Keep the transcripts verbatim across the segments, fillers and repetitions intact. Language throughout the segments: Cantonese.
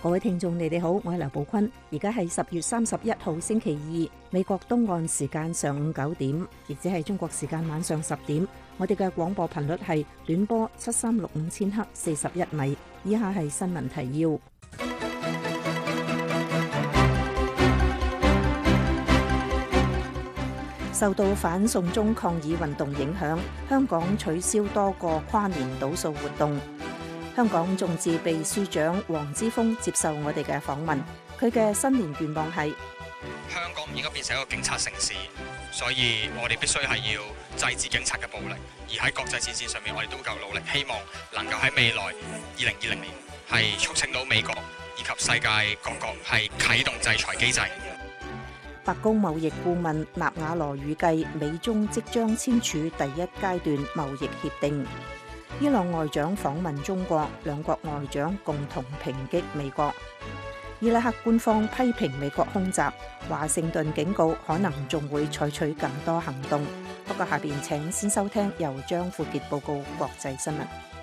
各位聽眾，你哋好，我係劉寶坤。而家係十月三十一號星期二，美國東岸時間上午九點，亦即係中國時間晚上十點。我哋嘅廣播頻率係短波七三六五千赫四十一米。以下係新聞提要。受到反送中抗議運動影響，香港取消多個跨年倒數活動。香港眾志秘書長黃之鋒接受我哋嘅訪問，佢嘅新年願望係香港唔應該變成一個警察城市，所以我哋必須係要制止警察嘅暴力，而喺國際戰線上面我哋都夠努力，希望能夠喺未來二零二零年係促請到美國以及世界各國係啟動制裁機制。 白宮貿易顧問納瓦羅預計美中即將簽署第一階段貿易協定。伊朗外長訪問中國，兩國外長共同抨擊美國。伊拉克官方批評美國空襲，華盛頓警告可能仲會採取更多行動。不過下邊請先收聽由張富傑報告國際新聞。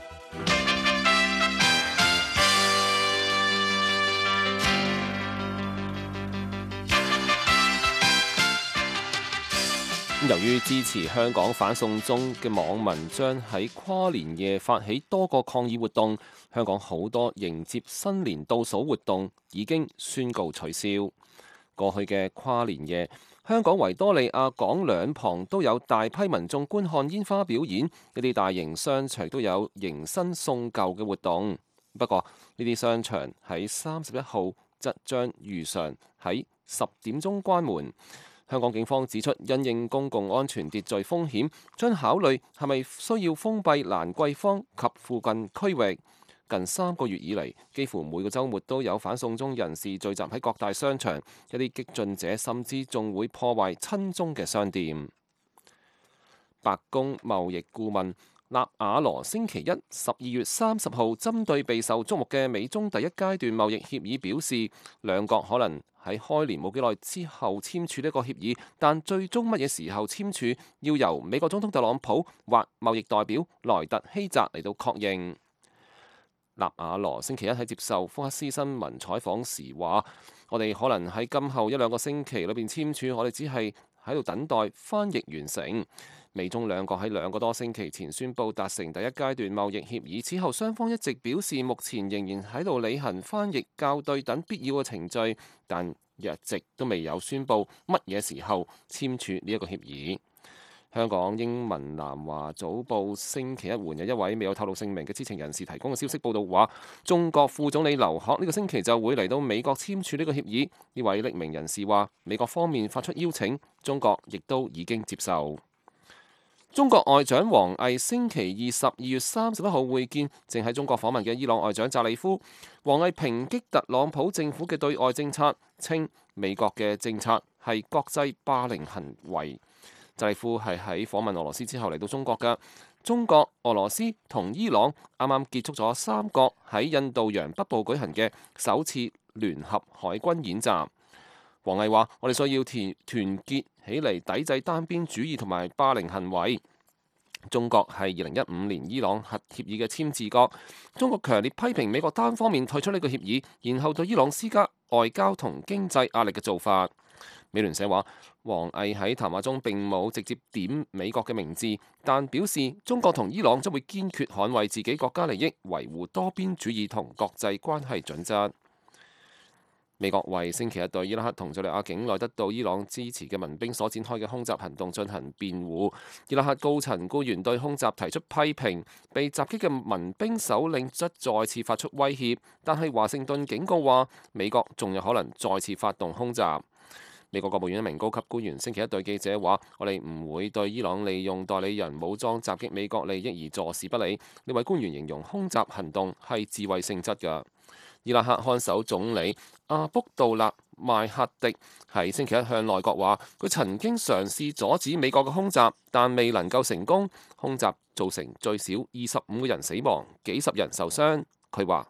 由於支持香港反送中嘅網民將喺跨年夜發起多個抗議活動，香港好多迎接新年倒數活動已經宣告取消。過去嘅跨年夜，香港維多利亞港兩旁都有大批民眾觀看煙花表演，一啲大型商場都有迎新送舊嘅活動。不過呢啲商場喺三十一號則將如常喺十點鐘關門。香港警方指出，因應公共安全秩序風險，將考慮係咪需要封閉蘭桂坊及附近區域。近三個月以嚟，幾乎每個週末都有反送中人士聚集喺各大商場，一啲激進者甚至仲會破壞親中嘅商店。白宮貿易顧問納瓦羅星期一十二月三十號針對備受矚目嘅美中第一階段貿易協議表示，兩國可能喺開年冇幾耐之後簽署呢個協議，但最終乜嘢時候簽署，要由美國總統特朗普或貿易代表萊特希澤嚟到確認。納瓦羅星期一喺接受福克斯新聞採訪時話：我哋可能喺今後一兩個星期裏邊簽署，我哋只係喺度等待翻譯完成。美中兩國喺兩個多星期前宣布達成第一階段貿易協議，此後雙方一直表示目前仍然喺度履行翻譯、校對等必要嘅程序，但一直都未有宣布乜嘢時候簽署呢一個協議。香港英文南華早報星期一援引一位未有透露姓名嘅知情人士提供嘅消息報道話，中國副總理劉鶴呢個星期就會嚟到美國簽署呢個協議。呢位匿名人士話，美國方面發出邀請，中國亦都已經接受。中國外長王毅星期二十二月三十一號會見正喺中國訪問嘅伊朗外長扎里夫。王毅抨擊特朗普政府嘅對外政策，稱美國嘅政策係國際霸凌行為。扎里夫係喺訪問俄羅斯之後嚟到中國㗎。中國、俄羅斯同伊朗啱啱結束咗三國喺印度洋北部舉行嘅首次聯合海軍演習。王毅話：我哋需要團團結起嚟抵制單邊主義同埋霸凌行為。中國係二零一五年伊朗核協議嘅簽字國，中國強烈批評美國單方面退出呢個協議，然後對伊朗施加外交同經濟壓力嘅做法。美聯社話，王毅喺談話中並冇直接點美國嘅名字，但表示中國同伊朗將會堅決捍衛自己國家利益，維護多邊主義同國際關係準則。美國為星期一對伊拉克同敘利亞境內得到伊朗支持嘅民兵所展開嘅空襲行動進行辯護。伊拉克高層官員對空襲提出批評，被襲擊嘅民兵首領則再次發出威脅，但係華盛頓警告話美國仲有可能再次發動空襲。美國國務院一名高級官員星期一對記者話：我哋唔會對伊朗利用代理人武裝襲擊美國利益而坐視不理。呢位官員形容空襲行動係自衛性質㗎。伊拉克看守總理阿卜杜勒邁赫迪喺星期一向內閣話，佢曾經嘗試阻止美國嘅空襲，但未能夠成功。空襲造成最少二十五個人死亡，幾十人受傷。佢話：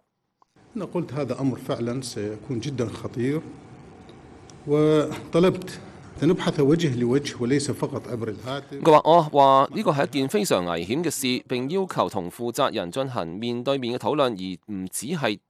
佢話：我話呢個係一件非常危險嘅事，並要求同負責人進行面對面嘅討論，而唔只係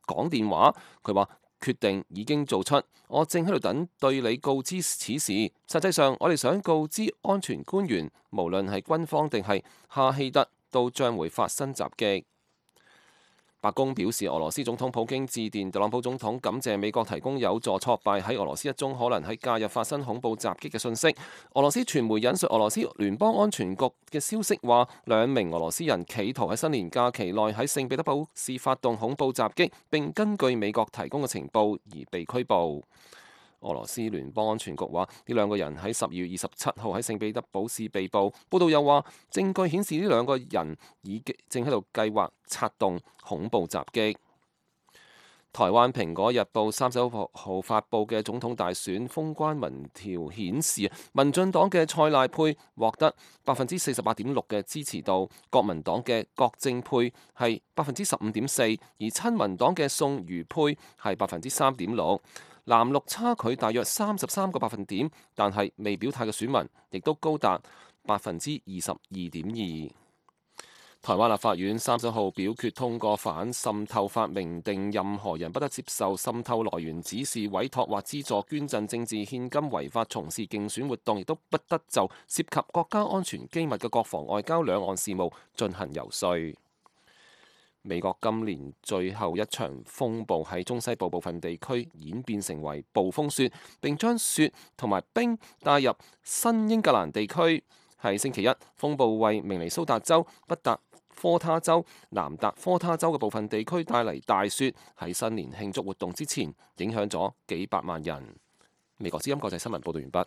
講電話，佢話決定已經做出，我正喺度等對你告知此事。實際上，我哋想告知安全官員，無論係軍方定係哈希德，都將會發生襲擊。白宮表示，俄羅斯總統普京致電特朗普總統，感謝美國提供有助挫敗喺俄羅斯一宗可能喺假日發生恐怖襲擊嘅訊息。俄羅斯傳媒引述俄羅斯聯邦安全局嘅消息話，兩名俄羅斯人企圖喺新年假期內喺聖彼得堡市發動恐怖襲擊，並根據美國提供嘅情報而被拘捕。俄羅斯聯邦安全局話，呢兩個人喺十二月二十七號喺聖彼得堡市被捕。報道又話，證據顯示呢兩個人已經正喺度計劃策動恐怖襲擊。台灣《蘋果日報》三十一號發布嘅總統大選封關民調顯示，民進黨嘅蔡賴配獲得百分之四十八點六嘅支持度，國民黨嘅郭正配係百分之十五點四，而親民黨嘅宋瑜配係百分之三點六。藍綠差距大約三十三個百分點，但係未表態嘅選民亦都高達百分之二十二點二。台灣立法院三十號表決通過反滲透法，明定任何人不得接受滲透來源指示、委託或資助捐贈政治獻金、違法從事競選活動，亦都不得就涉及國家安全機密嘅國防、外交、兩岸事務進行游說。美國今年最後一場風暴喺中西部部分地區演變成為暴風雪，並將雪同埋冰帶入新英格蘭地區。喺星期一，風暴為明尼蘇達州、北達科他州、南達科他州嘅部分地區帶嚟大雪，喺新年慶祝活動之前，影響咗幾百萬人。美國之音國際新聞報道完畢。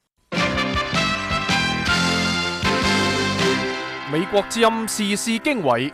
美國之音時事經緯，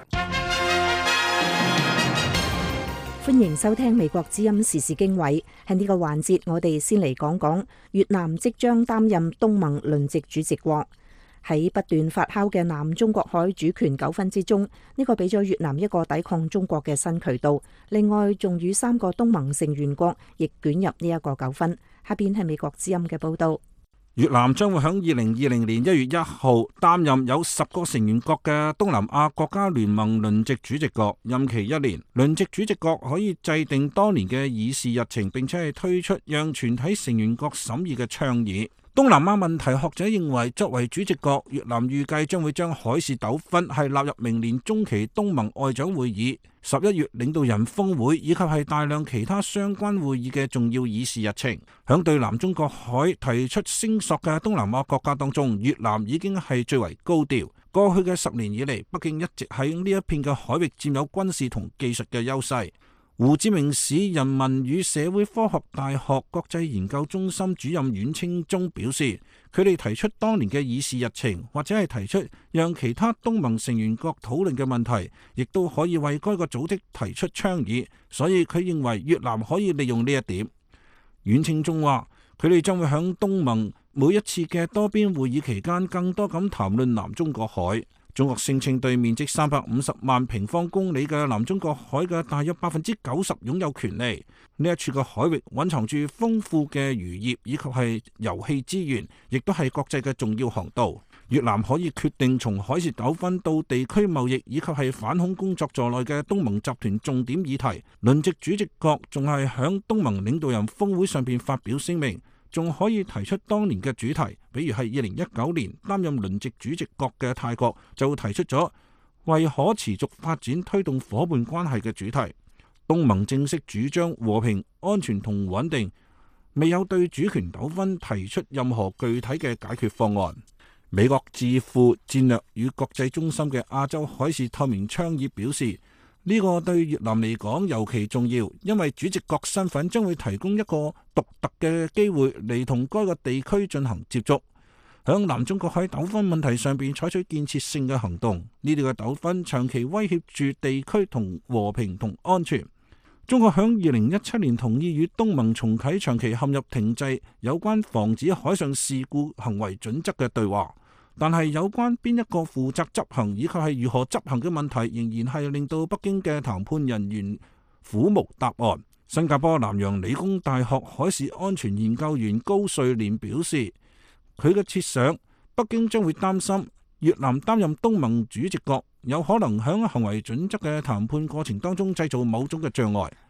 歡迎收聽美國之音時事經緯。喺呢個環節，我哋先嚟講講越南即將擔任東盟輪值主席國。喺不斷發酵嘅南中國海主權糾紛之中，呢個俾咗越南一個抵抗中國嘅新渠道。另外，仲與三個東盟成員國亦捲入呢一個糾紛。下邊係美國之音嘅報道。 越南將會喺二零二零年一月一號擔任有十個成員國嘅東南亞國家聯盟輪值主席國，任期一年。輪值主席國可以制定多年嘅議事日程，並且係推出讓全體成員國審議嘅倡議。東南亞問題學者認為，作為主席國，越南預計將會將海事糾紛係納入明年中期東盟外長會議、十一月領導人峰會以及係大量其他相關會議嘅重要議事日程。響對南中國海提出聲索嘅東南亞國家當中，越南已經係最為高調。過去嘅十年以嚟，北京一直喺呢一片嘅海域佔有軍事同技術嘅優勢。胡志明市人民與社會科學大學國際研究中心主任阮清忠表示，佢哋提出當年嘅議事日程，或者係提出讓其他東盟成員國討論嘅問題，亦都可以為該個組織提出倡議，所以佢認為越南可以利用呢一點。阮清忠話，佢哋將會響東盟每一次嘅多邊會議期間，更多咁談論南中國海。中國聲稱對面積三百五十萬平方公里嘅南中國海嘅大約百分之九十擁有權利。呢一處嘅海域蘊藏住豐富嘅漁業以及係油氣資源，亦都係國際嘅重要航道。越南可以決定從海事糾紛到地區貿易以及係反恐工作在內嘅東盟集團重點議題。輪值主席國仲係響東盟領導人峰會上邊發表聲明，仲可以提出當年嘅主題，比如係二零一九年擔任輪值主席國嘅泰國就提出咗為可持續發展推動夥伴關係嘅主題。東盟正式主張和平、安全同穩定，未有對主權糾紛提出任何具體嘅解決方案。美國智庫戰略與國際中心嘅亞洲海事透明倡議表示，呢個對越南嚟講尤其重要，因為主席國身份將會提供一個獨特嘅機會嚟同該個地區進行接觸，響南中國海糾紛問題上邊採取建設性嘅行動。呢啲嘅糾紛長期威脅住地區同和平同安全。中國響二零一七年同意與東盟重啟長期陷入停滯有關防止海上事故行為準則嘅對話。但係有關邊一個負責執行以及係如何執行嘅問題，仍然係令到北京嘅談判人員苦無答案。新加坡南洋理工大學海事安全研究員高瑞蓮表示，佢嘅設想，北京將會擔心越南擔任東盟主席國，有可能喺行為準則嘅談判過程當中製造某種嘅障礙。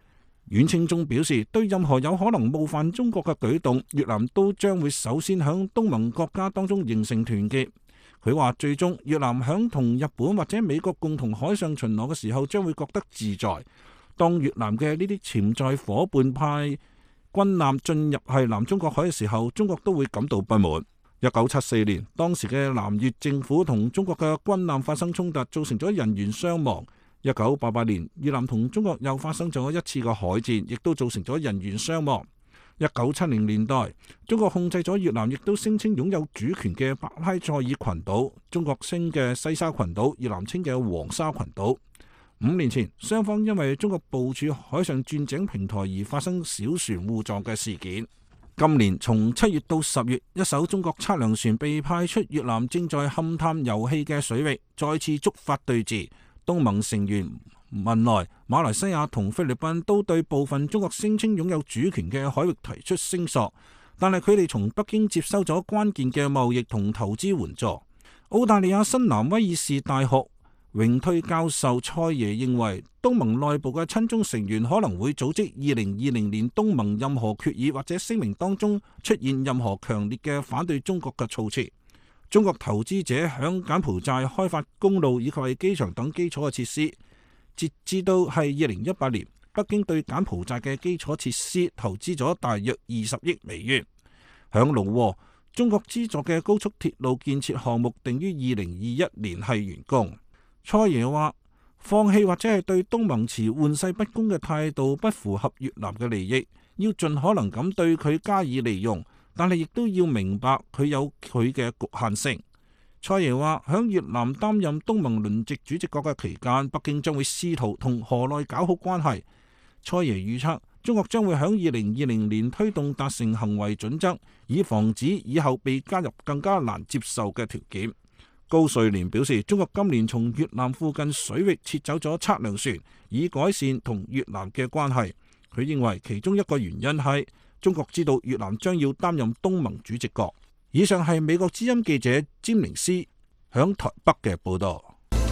阮清忠表示，對任何有可能冒犯中國嘅舉動，越南都將會首先響東盟國家當中形成團結。佢話最終越南響同日本或者美國共同海上巡邏嘅時候，將會覺得自在。當越南嘅呢啲潛在夥伴派軍艦進入係南中國海嘅時候，中國都會感到不滿。一九七四年，當時嘅南越政府同中國嘅軍艦發生衝突，造成咗人員傷亡。一九八八年，越南同中國又發生咗一次嘅海戰，亦都造成咗人員傷亡。一九七零年代，中國控制咗越南，亦都聲稱擁有主權嘅巴拉塞爾群島，中國稱嘅西沙群島，越南稱嘅黃沙群島。五年前，雙方因為中國部署海上鑽井平台而發生小船互撞嘅事件。今年從七月到十月，一艘中國測量船被派出越南正在勘探油氣嘅水域，再次觸發對峙。東盟成員文萊、馬來西亞同菲律賓都對部分中國聲稱擁有主權嘅海域提出聲索，但係佢哋從北京接收咗關鍵嘅貿易同投資援助。澳大利亞新南威爾士大學榮退教授蔡耶認為，東盟內部嘅親中成員可能會組織二零二零年東盟任何決議或者聲明當中出現任何強烈嘅反對中國嘅措辭。中國投資者響柬埔寨開發公路以及係機場等基礎嘅設施，截至到係二零一八年，北京對柬埔寨嘅基礎設施投資咗大約二十億美元。響盧沃，中國資助嘅高速鐵路建設項目定於二零二一年係完工。蔡爺話，放棄或者係對東盟持玩世不恭嘅態度，不符合越南嘅利益，要盡可能咁對佢加以利用。但係亦都要明白佢有佢嘅局限性。蔡爺話，響越南擔任東盟輪值主席國嘅期間，北京將會試圖同河內搞好關係。蔡爺預測，中國將會響二零二零年推動達成行為準則，以防止以後被加入更加難接受嘅條件。高瑞蓮表示，中國今年從越南附近水域撤走咗測量船，以改善同越南嘅關係。佢認為其中一個原因係中國知道越南將要擔任東盟主席國。以上係美國之音記者詹寧斯響台北嘅報道。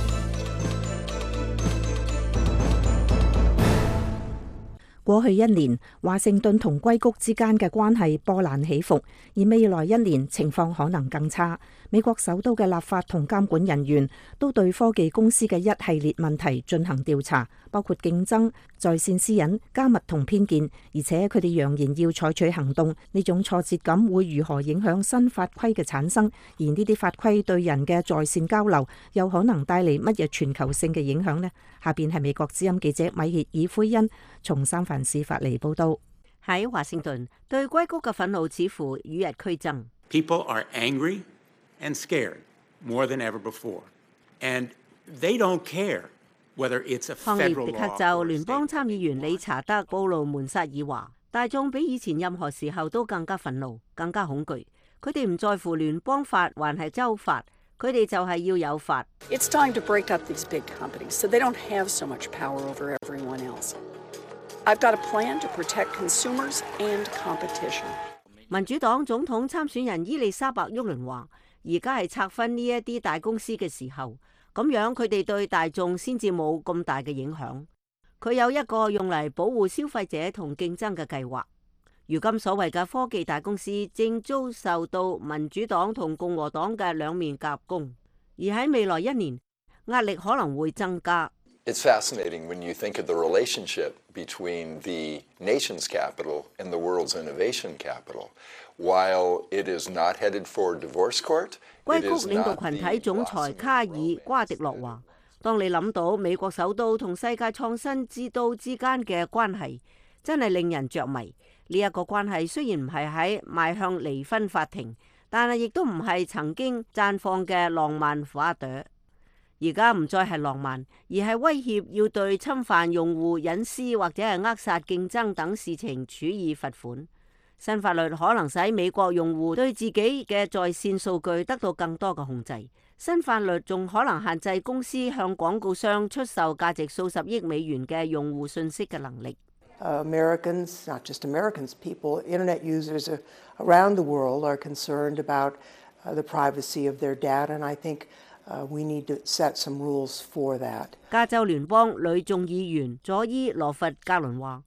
過去一年，華盛頓同硅谷之間嘅關係波瀾起伏，而未來一年情況可能更差。美國首都嘅立法同監管人員都對科技公司嘅一系列問題進行調查，包括競爭、在線私隱、加密同偏見，而且佢哋揚言要採取行動。呢種挫折感會如何影響新法規嘅產生？而呢啲法規對人嘅在線交流又可能帶嚟乜嘢全球性嘅影響呢？下邊係美國之音記者米歇爾奎恩從三藩市發嚟報道。喺華盛頓，對硅谷嘅憤怒似乎與日俱增。 People are angry and scared more than ever before, and they don't care whether it's a federal law. 康涅狄克州聯邦參議員理查德·布魯門薩爾話：大眾比以前任何時候都更加憤怒、更加恐懼。佢哋唔在乎聯邦法還係州法，佢哋就係要有法。 It's time to break up these big companies so they don't have so much power over everyone else. I've got a plan to protect consumers and competition. 民主黨總統參選人伊麗莎白·沃倫話：而家係拆分呢一啲大公司嘅時候，咁樣佢哋對大眾先至冇咁大嘅影響。佢有一個用嚟保護消費者同競爭嘅計劃。如今所謂嘅科技大公司正遭受到民主黨同共和黨嘅兩面夾攻，而喺未來一年壓力可能會增加。 It's fascinating when you think of the relationship between the nation's capital and the world's innovation capital. While it is not headed for divorce court, 硅谷領導群體總裁卡爾瓜迪諾話：當你諗到美國首都同世界創新之都之間嘅關係，真係令人着迷。呢一個關係雖然唔係喺邁向離婚法庭，但係亦都唔係曾經綻放嘅浪漫花朵。而家唔再係浪漫，而係威脅要對侵犯用戶隱私或者係扼殺競爭等事情處以罰款。新法律可能使美國用戶對自己嘅在線數據得到更多嘅控制。新法律仲可能限制公司向廣告商出售價值數十億美元嘅用戶信息嘅能力。 Uh, Americans, not just Americans, people, internet users around the world are concerned about uh, the privacy of their data, and I think Uh, we need to set some rules for that. 加州聯邦女眾議員佐伊羅佛格倫話：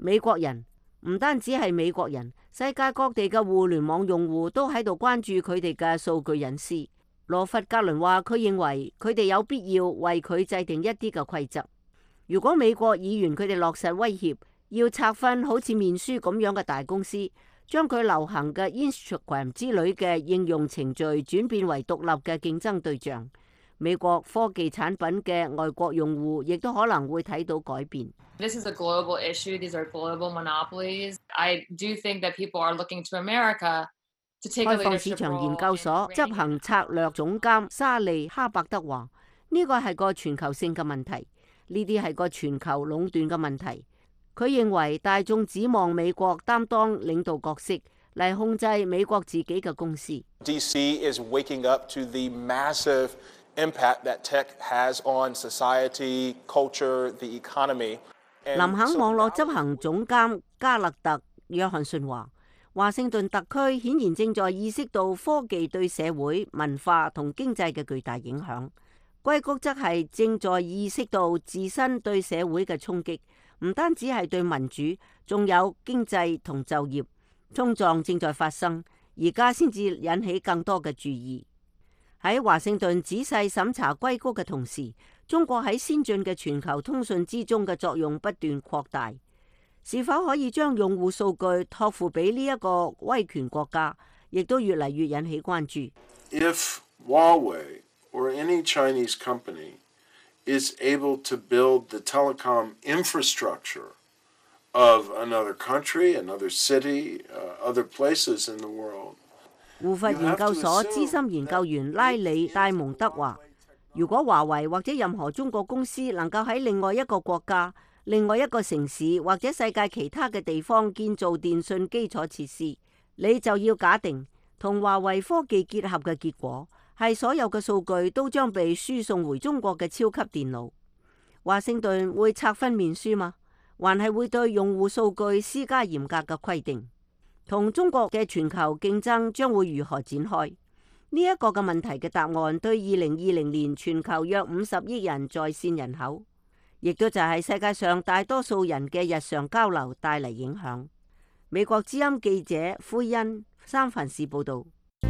美國人，唔單止係美國人，世界各地嘅互聯網用戶都喺度關注佢哋嘅數據隱私。羅佛格倫話，佢認為佢哋有必要為佢制定一啲嘅規則。如果美國議員佢哋落實威脅，要拆分好似面書咁樣嘅大公司，將佢流行嘅 Instagram 之類嘅應用程序轉變為獨立嘅競爭對象，美國科技產品嘅外國用戶亦都可能會睇到改變。 This is a global issue. These are global monopolies. I do think that people are looking to America to take a leadership role. 開放市場研究所執行策略總監沙利哈伯德話：呢個係個全球性嘅問題，呢啲係個全球壟斷嘅問題。佢認為大眾指望美國擔當領導角色嚟控制美國自己嘅公司。 D C is waking up to the massive impact that tech has on society, culture, the economy. 林肯網絡執行總監加勒特約翰遜話：華盛頓特區顯然正在意識到科技對社會、文化同經濟嘅巨大影響。硅谷則係正在意識到自身對社會嘅衝擊。唔單止係對民主，仲有經濟同就業衝撞正在發生，而家先至引起更多嘅注意。喺華盛頓仔細審查硅谷嘅同時，中國喺先進嘅全球通訊之中嘅作用不斷擴大，是否可以將用戶數據託付俾呢一個威權國家，亦都越嚟越引起關注。 If Huawei or any Chinese company is able to build the telecom infrastructure of another country, another city, uh, other places in the world. 胡佛研究所資深研究員拉里戴蒙德話：如果華為或者任何中國公司能夠喺另外一個國家、另外一個城市或者世界其他嘅地方建造電信基礎設施，你就要假定同華為科技結合嘅結果係所有嘅數據都將被輸送回中國嘅超級電腦。華盛頓會拆分面書嗎？還係會對用戶數據施加嚴格嘅規定？同中國嘅全球競爭將會如何展開？呢、這、一個嘅問題嘅答案對二零二零年全球約五十億人在線人口，亦都就係世界上大多數人嘅日常交流帶嚟影響。美國之音記者灰恩三藩市報導。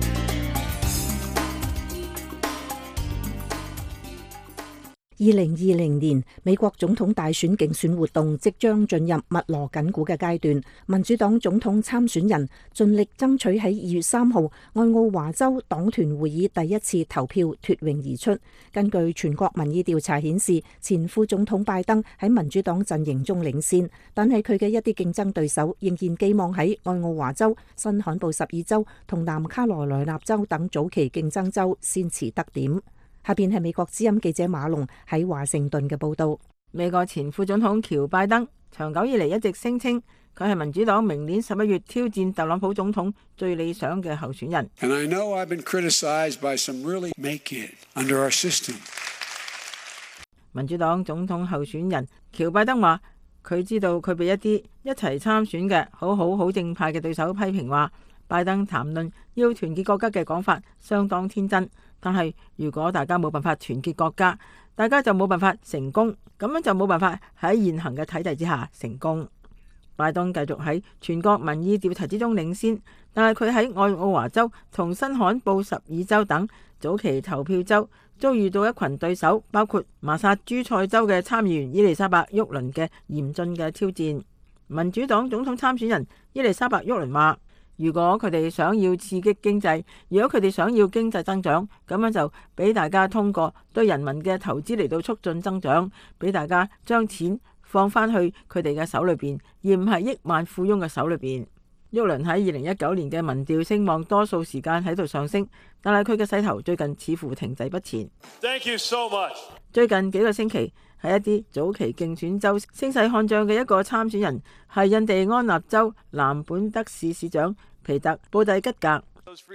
二零二零年美國總統大選競選活動即將進入密鑼緊鼓嘅階段，民主黨總統參選人盡力爭取喺二月三號愛奧華州黨團會議第一次投票脫穎而出。根據全國民意調查顯示，前副總統拜登喺民主黨陣營中領先，但係佢嘅一啲競爭對手仍然寄望喺愛奧華州、新罕布什爾州同南卡羅來納州等早期競爭州先馳得點。下邊係美國之音記者馬龍喺華盛頓嘅報道。 美國前副總統喬拜登長久以嚟一直聲稱佢係民主黨明年十一月挑戰特朗普總統最理想嘅候選人。 And I know I've been criticized by some really make it under our system. 民主黨總統候選人喬拜登話，佢知道佢被一啲一齊參選嘅好好好正派嘅對手批評話，拜登談論要團結國家嘅講法相當天真。但係如果大家冇辦法團結國家，大家就冇辦法成功，咁樣就冇辦法喺現行嘅體制之下成功。拜登繼續喺全國民意調查之中領先，但係佢喺愛奧華州同新罕布什爾州等早期投票州遭遇到一群對手，包括麻薩諸塞州嘅參議員伊麗莎白沃倫嘅嚴峻嘅挑戰。民主黨總統參選人伊麗莎白沃倫話，如果佢哋想要刺激經濟，如果佢哋想要經濟增長，咁樣就俾大家通過對人民嘅投資嚟到促進增長，俾大家將錢放翻去佢哋嘅手裏邊，而唔係億萬富翁嘅手裏邊。沃倫喺二零一九年嘅民調聲望多數時間喺度上升，但係佢嘅勢頭最近似乎停滯不前。 Thank you so much. 最近幾個星期喺一啲早期競選州聲勢看漲嘅一個參選人係印第安納州南本德市市長皮特布蒂吉格。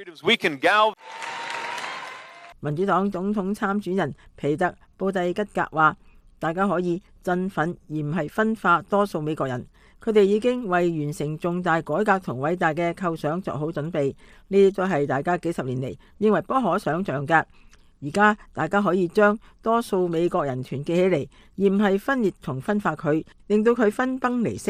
民主黨總統參選人皮特布蒂吉格話，大家可以振奮而唔係分化多數美國人，佢哋已經為完成重大改革同偉大嘅構想作好準備，呢啲都係大家幾十年嚟認為不可想象嘅。而家大家可以將多數美國人團結起嚟，而唔係分裂同分化佢，令到佢分崩離析。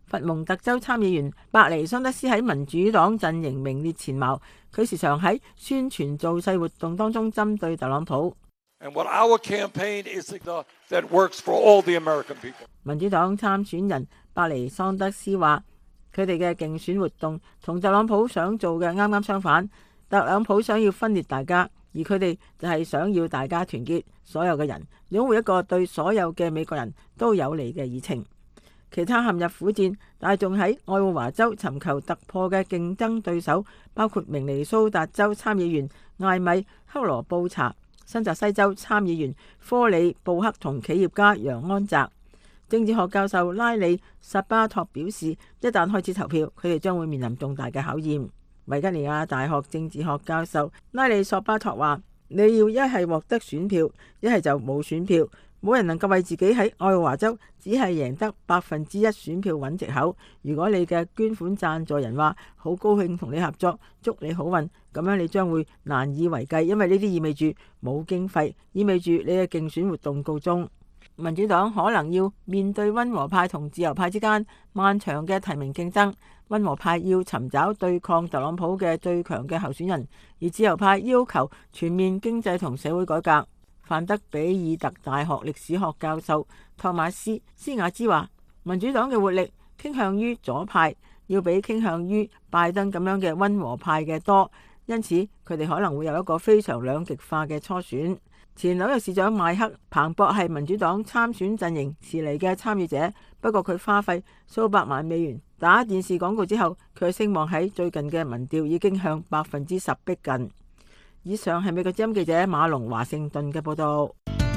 佛蒙特州參議員伯尼桑德斯喺民主黨陣營名列前茅，佢時常喺宣傳造勢活動當中針對特朗普。 And what our campaign is that works for all the American people. 民主黨參選人伯尼桑德斯話：佢哋嘅競選活動同特朗普想做嘅啱啱相反。特朗普想要分裂大家，而佢哋就係想要大家團結，所有嘅人擁護一個對所有嘅美國人都有利嘅議程。其他陷入苦戰，但係仲喺愛奧華州尋求突破嘅競爭對手，包括明尼蘇達州參議員艾米克羅布查、新澤西州參議員科里布克同企業家楊安澤。政治學教授拉里薩巴托表示，一旦開始投票，佢哋將會面臨重大嘅考驗。維吉尼亞大學政治學教授拉里索巴托話：你要一係獲得選票，一係就冇選票。冇人能夠為自己喺愛奧華州只係贏得百分之一選票揾藉口。如果你嘅捐款贊助人話好高興同你合作，祝你好運，咁樣你將會難以為繼，因為呢啲意味住冇經費，意味住你嘅競選活動告終。民主黨可能要面對溫和派同自由派之間漫長嘅提名競爭。溫和派要尋找對抗特朗普嘅最強嘅候選人，而自由派要求全面經濟同社會改革。范德比爾特大學歷史學教授托馬斯斯亞茲話：民主黨嘅活力傾向於左派，要比傾向於拜登咁樣嘅溫和派嘅多，因此佢哋可能會有一個非常兩極化嘅初選。前紐約市長邁克彭博係民主黨參選陣營遲嚟嘅參與者，不過佢花費數百萬美元打電視廣告之後，佢嘅聲望喺最近嘅民調已經向百分之十逼近。以上係美國之音記者馬龍華盛頓嘅報道。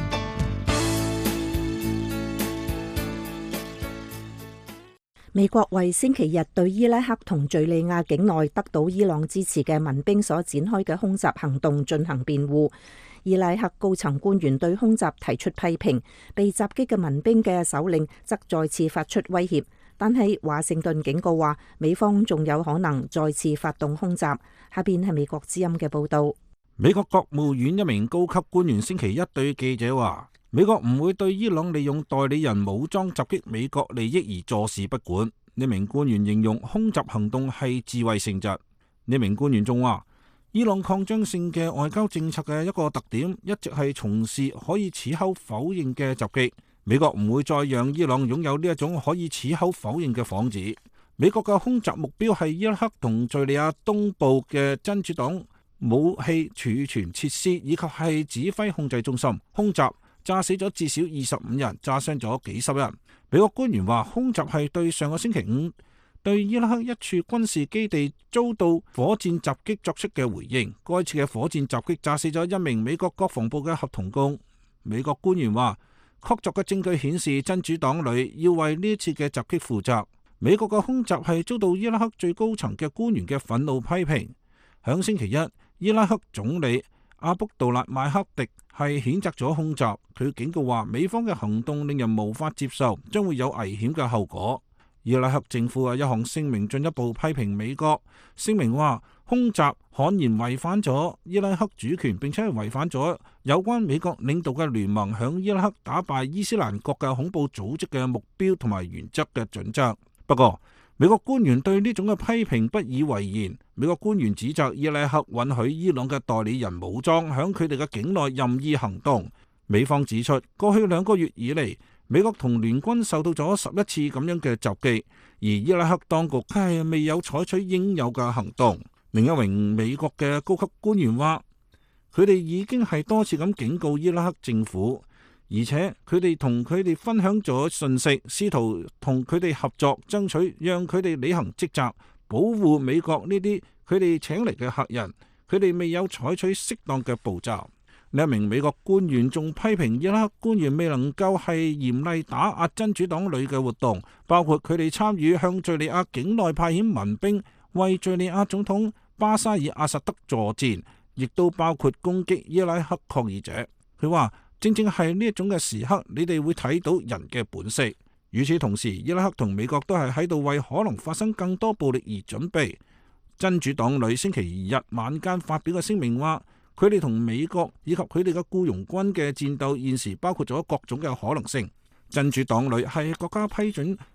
美國為星期日對伊拉克同敘利亞境內得到伊朗支持嘅民兵所展開嘅空襲行動進行辯護。伊拉克高層官員對空襲提出批評，被襲擊嘅民兵嘅首領則再次發出威脅。但係華盛頓警告話，美方仲有可能再次發動空襲。下邊係美國之音嘅報導。 美國國務院一名高級官員星期一對記者話：美國唔會對伊朗利用代理人武裝襲擊美國利益而坐視不管。呢名官員形容空襲行動係自衛性質。呢名官員仲話：伊朗擴張性嘅外交政策嘅一個特點，一直係從事可以矢口否認嘅襲擊。美國唔會再讓伊朗擁有呢一種可以矢口否認嘅幌子。美國嘅空襲目標係伊拉克同敘利亞東部嘅真主黨武器儲存設施以及係指揮控制中心。空襲炸死咗至少二十五人，炸傷咗幾十人。美國官員話，空襲係對上個星期五對伊拉克一處軍事基地遭到火箭襲擊作出嘅回應。該次嘅火箭襲擊炸死咗一名美國國防部嘅合同工。美國官員話，確鑿嘅證據顯示真主黨裏要為呢次嘅襲擊負責。美國嘅空襲係遭到伊拉克最高層嘅官員嘅憤怒批評。響星期一，伊拉克總理阿卜杜勒邁克迪係譴責咗空襲，佢警告話美方嘅行動令人無法接受，將會有危險嘅後果。伊拉克政府嘅一項聲明進一步批評美國，聲明話空襲悍然違反咗伊拉克主權，並且係違反咗有關美國領導嘅聯盟響伊拉克打敗伊斯蘭國嘅恐怖組織嘅目標同埋原則嘅準則。不過，美國官員對呢種嘅批評不以為然。美國官員指責伊拉克允許伊朗嘅代理人武裝響佢哋嘅境內任意行動。美方指出，過去兩個月以嚟，美國同聯軍受到咗十一次咁樣嘅襲擊，而伊拉克當局係未有採取應有嘅行動。另一名美國嘅高級官員話，佢哋已經係多次咁警告伊拉克政府，而且佢哋同佢哋分享咗信息，試圖同佢哋合作，爭取讓佢哋履行職責，保護美國呢啲佢哋請嚟嘅客人。佢哋未有採取適當嘅步驟。呢一名美國官員仲批評伊拉克官員未能夠係嚴厲打壓真主黨裏嘅活動，包括佢哋參與向敘利亞境內派遣民兵為敘利亞總統巴沙爾阿薩德助戰，亦都包括攻擊伊拉克抗議者。佢話，正正係呢一種嘅時刻，你哋會睇到人嘅本色。與此同時，伊拉克同美國都係喺度為可能發生更多暴力而準備。真主黨裏星期日晚間發表嘅聲明話，佢哋同美國以及佢哋嘅僱傭軍嘅戰鬥現時包括咗各種嘅可能性。真主黨裏係國家批准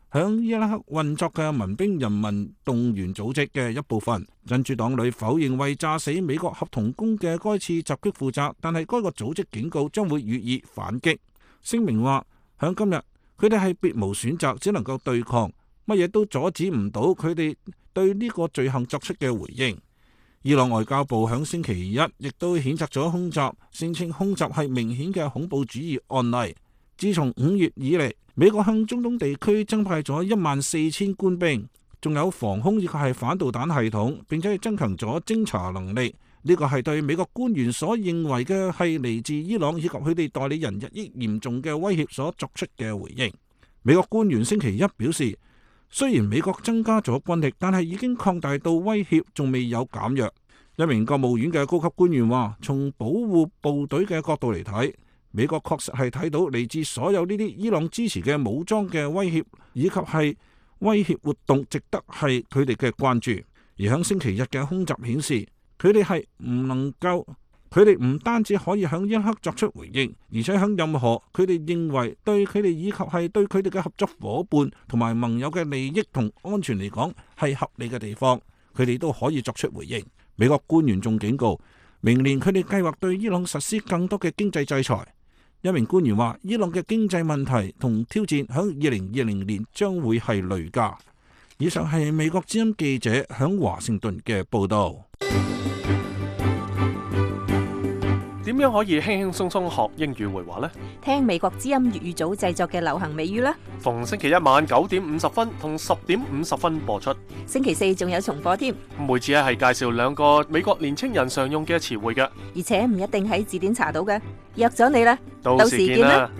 響伊拉克運作嘅民兵人民動員組織嘅一部分。真主黨裏否認為炸死美國合同工嘅該次襲擊負責，但係該個組織警告將會予以反擊。聲明話，響今日佢哋係別無選擇，只能夠對抗，乜嘢都阻止唔到佢哋對呢個罪行作出嘅回應。伊朗外交部響星期一亦都譴責咗空襲，聲稱空襲係明顯嘅恐怖主義案例。自從五月以嚟，美國向中東地區增派咗一萬四千官兵，仲有防空以及係反導彈系統，並且係增強咗偵查能力。呢個係對美國官員所認為嘅係嚟自伊朗以及佢哋代理人日益嚴重嘅威脅所作出嘅回應。美國官員星期一表示，雖然美國增加咗軍力，但係已經擴大到威脅仲未有減弱。一名國務院嘅高級官員話，從保護部隊嘅角度嚟睇，美國確實係睇到嚟自所有呢啲伊朗支持嘅武裝嘅威脅，以及係威脅活動值得係佢哋嘅關注。而響星期日嘅空襲顯示，佢哋係唔能夠，佢哋唔單止可以響伊拉克作出回應，而且響任何佢哋認為對佢哋以及係對佢哋嘅合作夥伴同埋盟友嘅利益同安全嚟講係合理嘅地方，佢哋都可以作出回應。美國官員仲警告，明年佢哋計劃對伊朗實施更多嘅經濟制裁。一名官員話，伊朗嘅經濟問題同挑戰響二零二零年將會係累加。以上係美國之音記者響華盛頓嘅報道。 點樣可以輕輕鬆鬆學英語會話呢？ 聽美國之音粵語組製作嘅流行美語啦。 逢星期一晚九點五十分同十點五十分播出。 星期四仲有重播添。 每次咧係介紹兩個美國年青人常用嘅詞彙嘅， 而且唔一定喺字典查到嘅。約咗你啦， 到時見啦。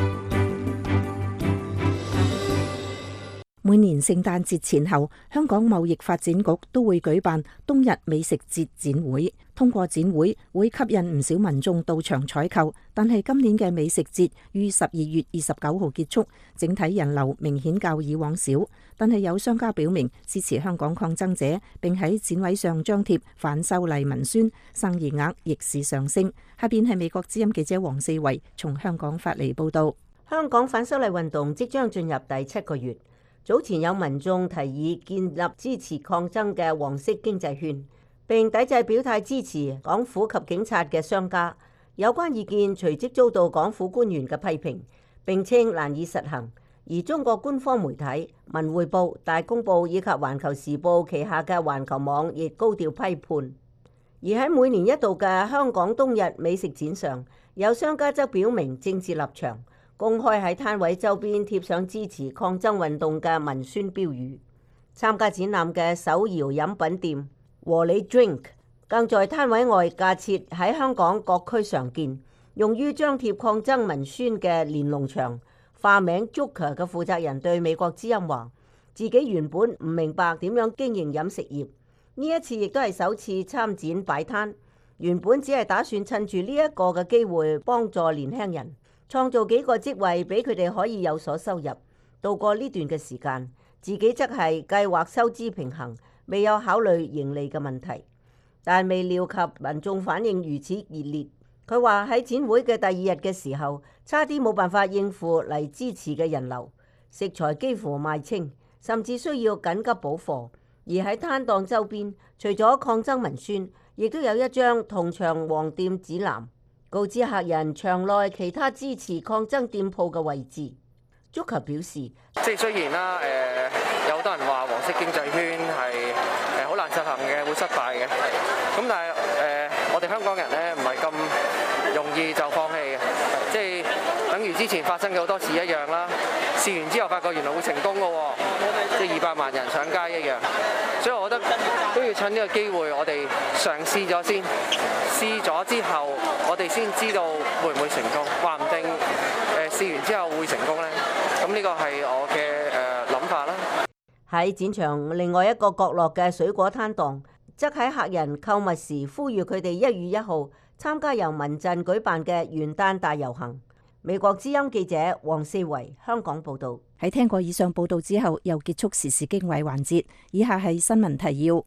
每年聖誕節前後，香港貿易發展局都會舉辦冬日美食節展會。通過展會會吸引唔少民眾到場採購，但係今年嘅美食節於十二月二十九號結束，整體人流明顯較以往少。但係有商家表明支持香港抗爭者，並喺展位上張貼反修例文宣，生意額逆市上升。下邊係美國之音記者黃四維從香港發嚟報道。 香港反修例運動即將進入第七個月，早前有民眾提議建立支持抗爭嘅黃色經濟圈，並抵制表態支持港府及警察嘅商家。有關意見隨即遭到港府官員嘅批評，並稱難以實行。而中國官方媒體文匯報、大公報以及環球時報旗下嘅環球網亦高調批判。而喺每年一度嘅香港冬日美食展上，有商家則表明政治立場，公開喺攤位周邊貼上支持抗爭運動嘅文宣標語。參加展覽嘅手搖飲品店和你 Drink 更在攤位外架設喺香港各區常見用於張貼抗爭文宣嘅連儂牆。化名 Joker 嘅負責人對美國之音話，自己原本唔明白點樣經營飲食業，呢一次亦都係首次參展擺攤，原本只係打算趁住呢一個嘅機會幫助年輕人，創造幾個職位俾佢哋可以有所收入，度過呢段嘅時間。自己則係計劃收支平衡，未有考慮盈利嘅問題，但未料及民眾反應如此熱烈。佢話喺展會嘅第二日嘅時候，差啲冇辦法應付嚟支持嘅人流，食材幾乎賣清，甚至需要緊急補貨。而喺攤檔周邊，除咗抗爭文宣，亦都有一張同場黃店指南，告知客人場內其他支持抗爭店鋪嘅位置。Joker 表示， 即係雖然啦，誒、呃、有好多人話黃色經濟圈係誒好難實行嘅，會失敗嘅。咁但係誒、呃、我哋香港人咧唔係咁容易就放棄嘅，即係等於之前發生嘅好多事一樣啦。試完之後發覺原來會成功嘅喎，即係二百萬人上街一樣。所以我覺得都要趁呢個機會，我哋嘗試咗先，試咗之後，我哋先知道會唔會成功。話唔定誒試完之後會成功咧。咁呢個係我嘅誒諗法啦。 喺展場另外一個角落嘅水果攤檔，則喺客人購物時呼籲佢哋一月一號參加由民陣舉辦嘅元旦大遊行。美國之音記者黃四維香港報道。 喺聽過以上報道之後，又結束時事經緯環節。以下係新聞提要。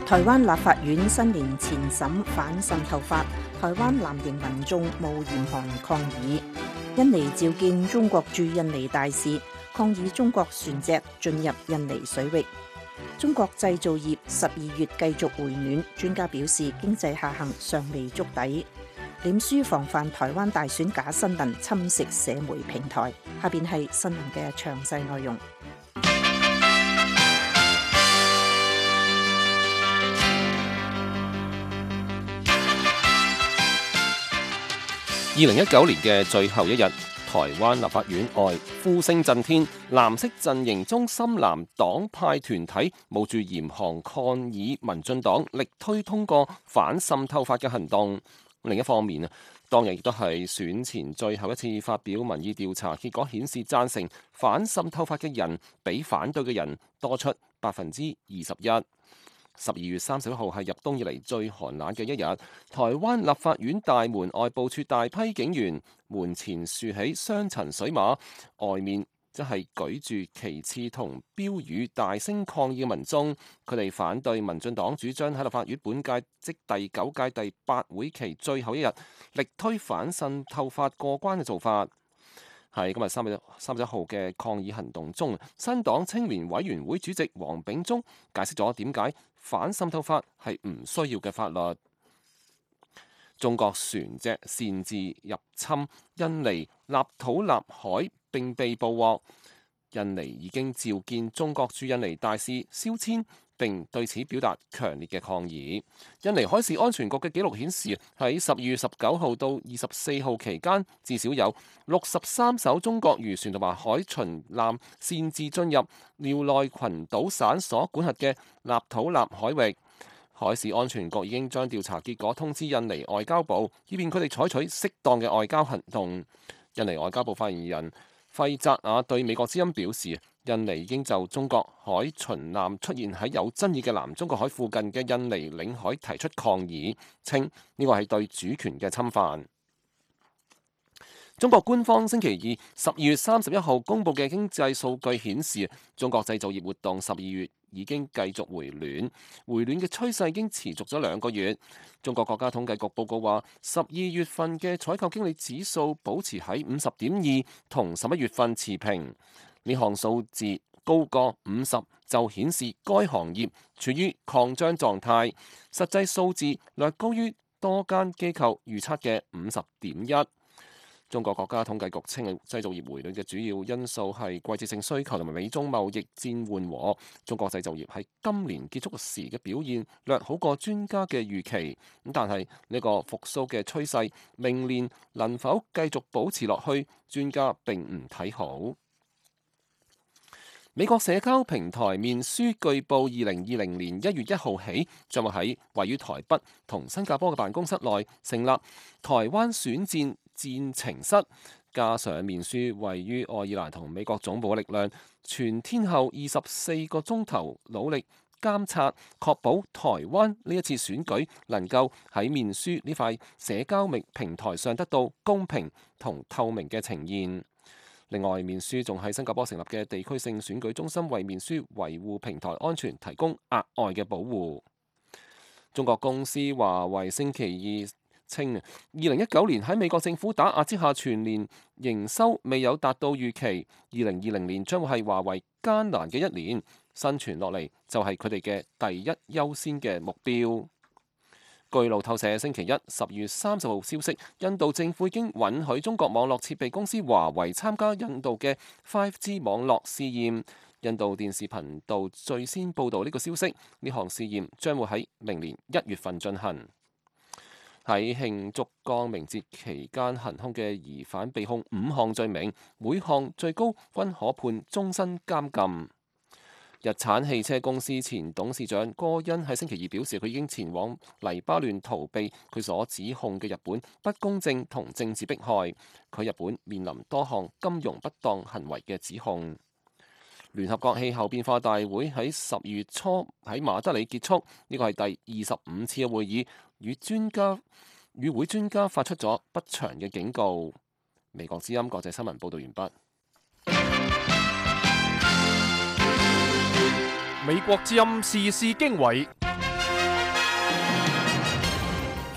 台灣立法院新年前審反滲透法，台灣藍營民眾冒嚴寒抗議。印尼召見中國駐印尼大使，抗議中國船隻進入印尼水域。中國製造業十二月繼續回暖，專家表示經濟下行尚未觸底。臉書防範台灣大選假新聞侵蝕社媒平台。下邊係新聞嘅詳細內容。 二零一九年嘅最後一日，台灣立法院外呼聲震天，藍色陣營中深藍黨派團體冒住嚴寒抗議民進黨力推通過反滲透法嘅行動。另一方面啊，當日亦都係選前最後一次發表民意調查，結果顯示贊成反滲透法嘅人比反對嘅人多出百分之二十一。十二月三十一號係入冬以嚟最寒冷嘅一日，台灣立法院大門外部署大批警員，門前豎起雙層水馬，外面即係舉住旗幟同標語大聲抗議嘅民眾，佢哋反對民進黨主張喺立法院本屆即第九屆第八會期最後一日力推反滲透法過關嘅做法。喺今日三月三十一號嘅抗議行動中，新黨青年委員會主席黃炳忠解釋咗點解反滲透法係唔需要嘅法律。中國船隻擅自入侵印尼立土立海並被捕獲，印尼已經召見中國駐印尼大使蕭千，並對此表達強烈嘅抗議。印尼海事安全局嘅記錄顯示，喺十二月十九號到二十四號期間，至少有六十三艘中國漁船同埋海巡艦擅自進入廖內群島省所管轄嘅立土納海域。海事安全局已經將調查結果通知印尼外交部，以便佢哋採取適當嘅外交行動。印尼外交部發言人費澤雅對美國之音表示，印尼已經就中國海巡艦出現喺有爭議嘅南中國海附近嘅印尼領海提出抗議，稱呢個係對主權嘅侵犯。中國官方星期二十二月三十一號公佈嘅經濟數據顯示，中國製造業活動十二月已經繼續回暖，回暖嘅趨勢已經持續咗兩個月。中國國家統計局報告話，十二月份嘅採購經理指數保持喺五十點二，同十一月份持平。呢項數字高過五十，就顯示該行業處於擴張狀態。實際數字略高於多間機構預測嘅五十點一。中國國家統計局稱，製造業回暖嘅主要因素係季節性需求同埋美中貿易戰緩和。中國製造業喺今年結束時嘅表現略好過專家嘅預期，咁但係呢個復甦嘅趨勢，明年能否繼續保持落去，專家並唔睇好。美國社交平台面書據報，二零二零年一月一號起，將會喺位於台北同新加坡嘅辦公室內成立台灣選戰戰情室，加上面書位於愛爾蘭同美國總部嘅力量，全天候二十四個鐘頭努力監察，確保台灣呢一次選舉能夠喺面書呢塊社交平台上得到公平同透明嘅呈現。另外，面書仲喺新加坡成立嘅地區性選舉中心，為面書維護平台安全提供額外嘅保護。中國公司華為星期二稱，二零一九年喺美國政府打壓之下，全年營收未有達到預期。二零二零年將會係華為艱難嘅一年，生存落嚟就係佢哋嘅第一優先嘅目標。據路透社星期一十月三十號消息，印度政府已經允許中國網絡設備公司華為參加印度嘅 五 G 網絡試驗。印度電視頻道最先報導呢個消息，呢項試驗將會喺明年一月份進行。喺慶祝光明節期間行兇嘅疑犯被控五項罪名，每項最高均可判終身監禁。日產汽車公司前董事長戈恩喺星期二表示，佢已經前往黎巴嫩逃避佢所指控嘅日本不公正同政治迫害。佢喺日本面臨多項金融不當行為嘅指控。聯合國氣候變化大會喺十二月初喺馬德里結束，呢個係第二十五次嘅會議，與專家與會專家發出咗不祥嘅警告。美國之音國際新聞報道完畢。 美國之音時事經緯，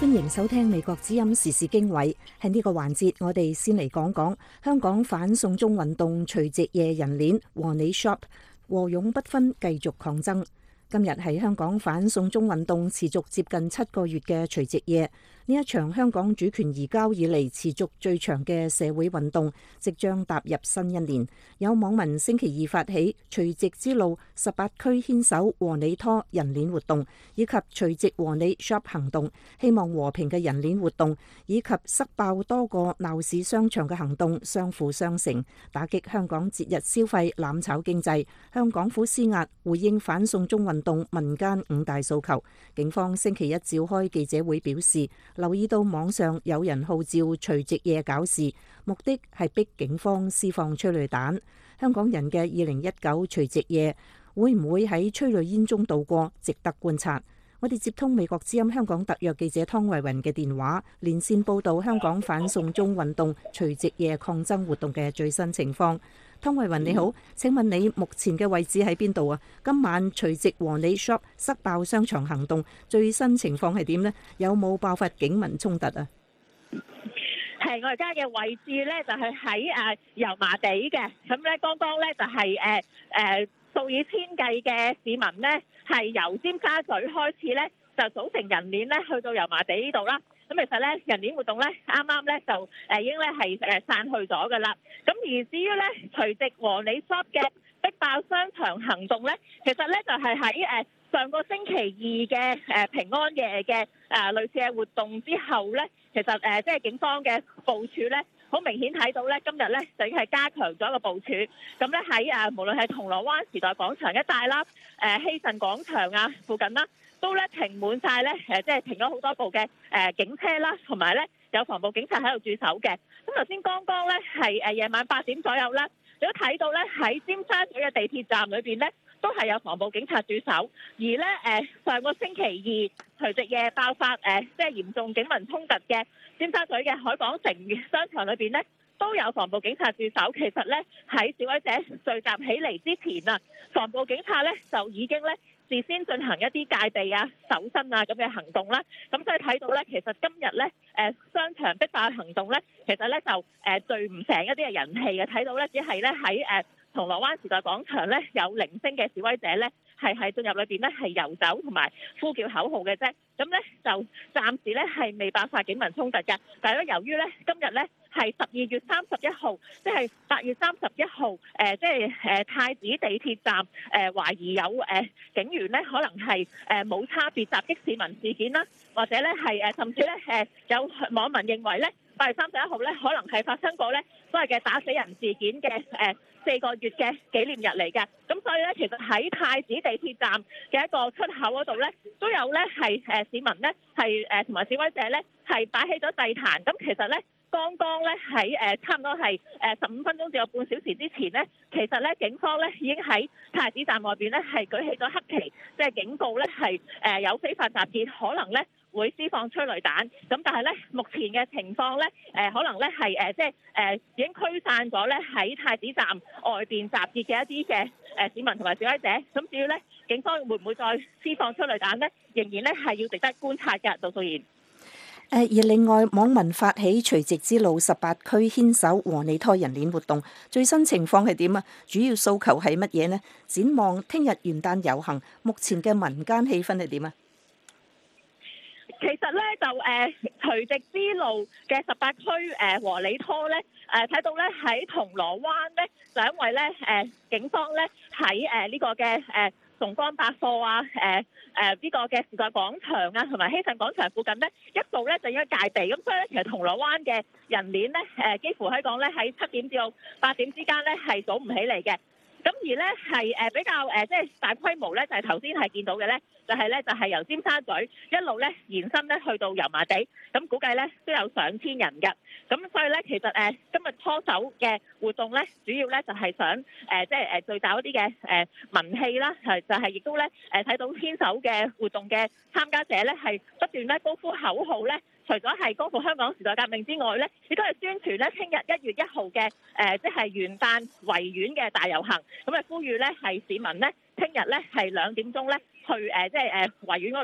歡迎收聽美國之音時事經緯。喺呢個環節，我哋先嚟講講香港反送中運動除夕夜人鏈和你 shop 和勇不分繼續抗爭。今日係香港反送中運動持續接近七個月嘅除夕夜，呢一場香港主權移交以嚟持續最長嘅社會運動即將踏入新一年。有網民星期二發起除夕之路十八區牽手和你拖人鏈活動，以及除夕和你 shop 行動，希望和平嘅人鏈活動以及塞爆多個鬧市商場嘅行動相輔相成，打擊香港節日消費攬炒經濟，向港府施壓，回應反送中運動民間五大訴求。警方星期一召開記者會表示，留意到網上有人號召除夕夜搞事，目的係逼警方施放催淚彈。香港人嘅二零一九除夕夜會唔會喺催淚煙中度過，值得觀察。我哋接通美國之音香港特約記者湯慧雲嘅電話，連線報道香港反送中運動除夕夜抗爭活動嘅最新情況。湯慧雲你好，請問你目前嘅位置喺邊度啊？今晚除夕和你 shop 塞爆商場行動最新情況係點呢？有冇爆發警民衝突啊？ 係我而家嘅位置咧，就係喺誒油麻地嘅。咁咧，剛剛咧就係誒誒數以千計嘅市民咧，係由尖沙咀開始咧，就組成人鏈咧，去到油麻地呢度啦。咁其實咧，人鏈活動咧，啱啱咧就誒已經咧係誒散去咗噶啦。咁而至於咧，除夕和你 shop 嘅逼爆商場行動咧，其實咧就係喺誒上個星期二嘅誒平安夜嘅誒類似嘅活動之後咧，其實誒即係警方嘅部署咧，好明顯睇到咧，今日咧就已經係加強咗個部署。咁咧喺誒無論係銅鑼灣時代廣場一帶啦，誒希慎廣場啊附近啦，都咧停滿晒咧誒，即係停咗好多部嘅誒警車啦，同埋咧有防暴警察喺度駐守嘅。咁頭先剛剛咧係誒夜晚八點左右啦，你都睇到咧喺尖沙咀嘅地鐵站裏邊咧，都係有防暴警察駐守。而咧誒上個星期二除夕夜爆發誒即係嚴重警民衝突嘅尖沙咀嘅海港城商場裏邊咧，都有防暴警察駐守。其實咧喺示威者聚集起嚟之前啊，防暴警察咧就已經咧事先進行一啲戒備啊、搜身啊咁嘅行動啦。咁所以睇到咧，其實今日咧誒商場逼爆行動咧，其實咧就誒聚唔成一啲嘅人氣嘅。睇到咧只係咧喺誒銅鑼灣時代廣場咧有零星嘅示威者咧係喺進入裏邊咧係遊走同埋呼叫口號嘅啫。咁咧就暫時咧係未爆發警民衝突嘅。但係咧由於咧今日咧係十二月三十一號，即係八月三十一號，誒即係誒太子地鐵站誒、呃、懷疑有誒、呃、警員咧可能係誒冇差別襲擊市民事件啦，或者咧係誒甚至咧誒有網民認為咧八月三十一號咧可能係發生過咧所謂嘅打死人事件嘅誒。呃四個月嘅紀念日嚟嘅。咁所以咧，其實喺太子地鐵站嘅一個出口嗰度咧，都有咧係誒市民咧係誒同埋示威者咧係擺起咗祭壇。咁其實咧，剛剛咧喺誒差唔多係誒十五分鐘至有半小時之前咧，其實咧警方咧已經喺太子站外邊咧係舉起咗黑旗，即係警告咧係誒有非法集結，可能咧會施放催淚彈。咁但係咧，目前嘅情況咧，誒可能咧係誒即係誒已經驅散咗咧喺太子站外邊集結嘅一啲嘅誒市民同埋示威者。咁至於咧，警方會唔會再施放催淚彈咧？仍然咧係要值得觀察嘅。杜素妍。 誒而另外，網民發起除夕之路十八區牽手和你拖人鏈活動，最新情況係點啊？主要訴求係乜嘢呢？展望聽日元旦遊行，目前嘅民間氣氛係點啊？ 其實咧就誒除夕之路嘅十八區誒和你拖咧誒睇到咧喺銅鑼灣咧，就因為咧誒警方咧喺誒呢個嘅誒崇光百貨啊誒誒呢個嘅時代廣場啊同埋希慎廣場附近咧一度咧就應該戒備。咁所以咧其實銅鑼灣嘅人鏈咧誒幾乎可以講咧喺七點至到八點之間咧係組唔起嚟嘅。咁而咧係誒比較誒即係大規模咧，就係頭先係見到嘅咧，就係咧就係由尖沙咀一路咧延伸咧去到油麻地，咁估計咧都有上千人嘅。咁所以咧其實誒今日拖手嘅活動咧，主要咧就係想誒即係誒聚集一啲嘅誒民氣啦，係就係亦都咧誒睇到牽手嘅活動嘅參加者咧係不斷咧高呼口號咧。除咗係光復香港時代革命之外咧，亦都係宣傳咧聽日一月一號嘅誒，即係元旦維園嘅大遊行。咁啊，呼籲咧係市民咧聽日咧係兩點鐘咧去誒，即係誒維園嗰度咧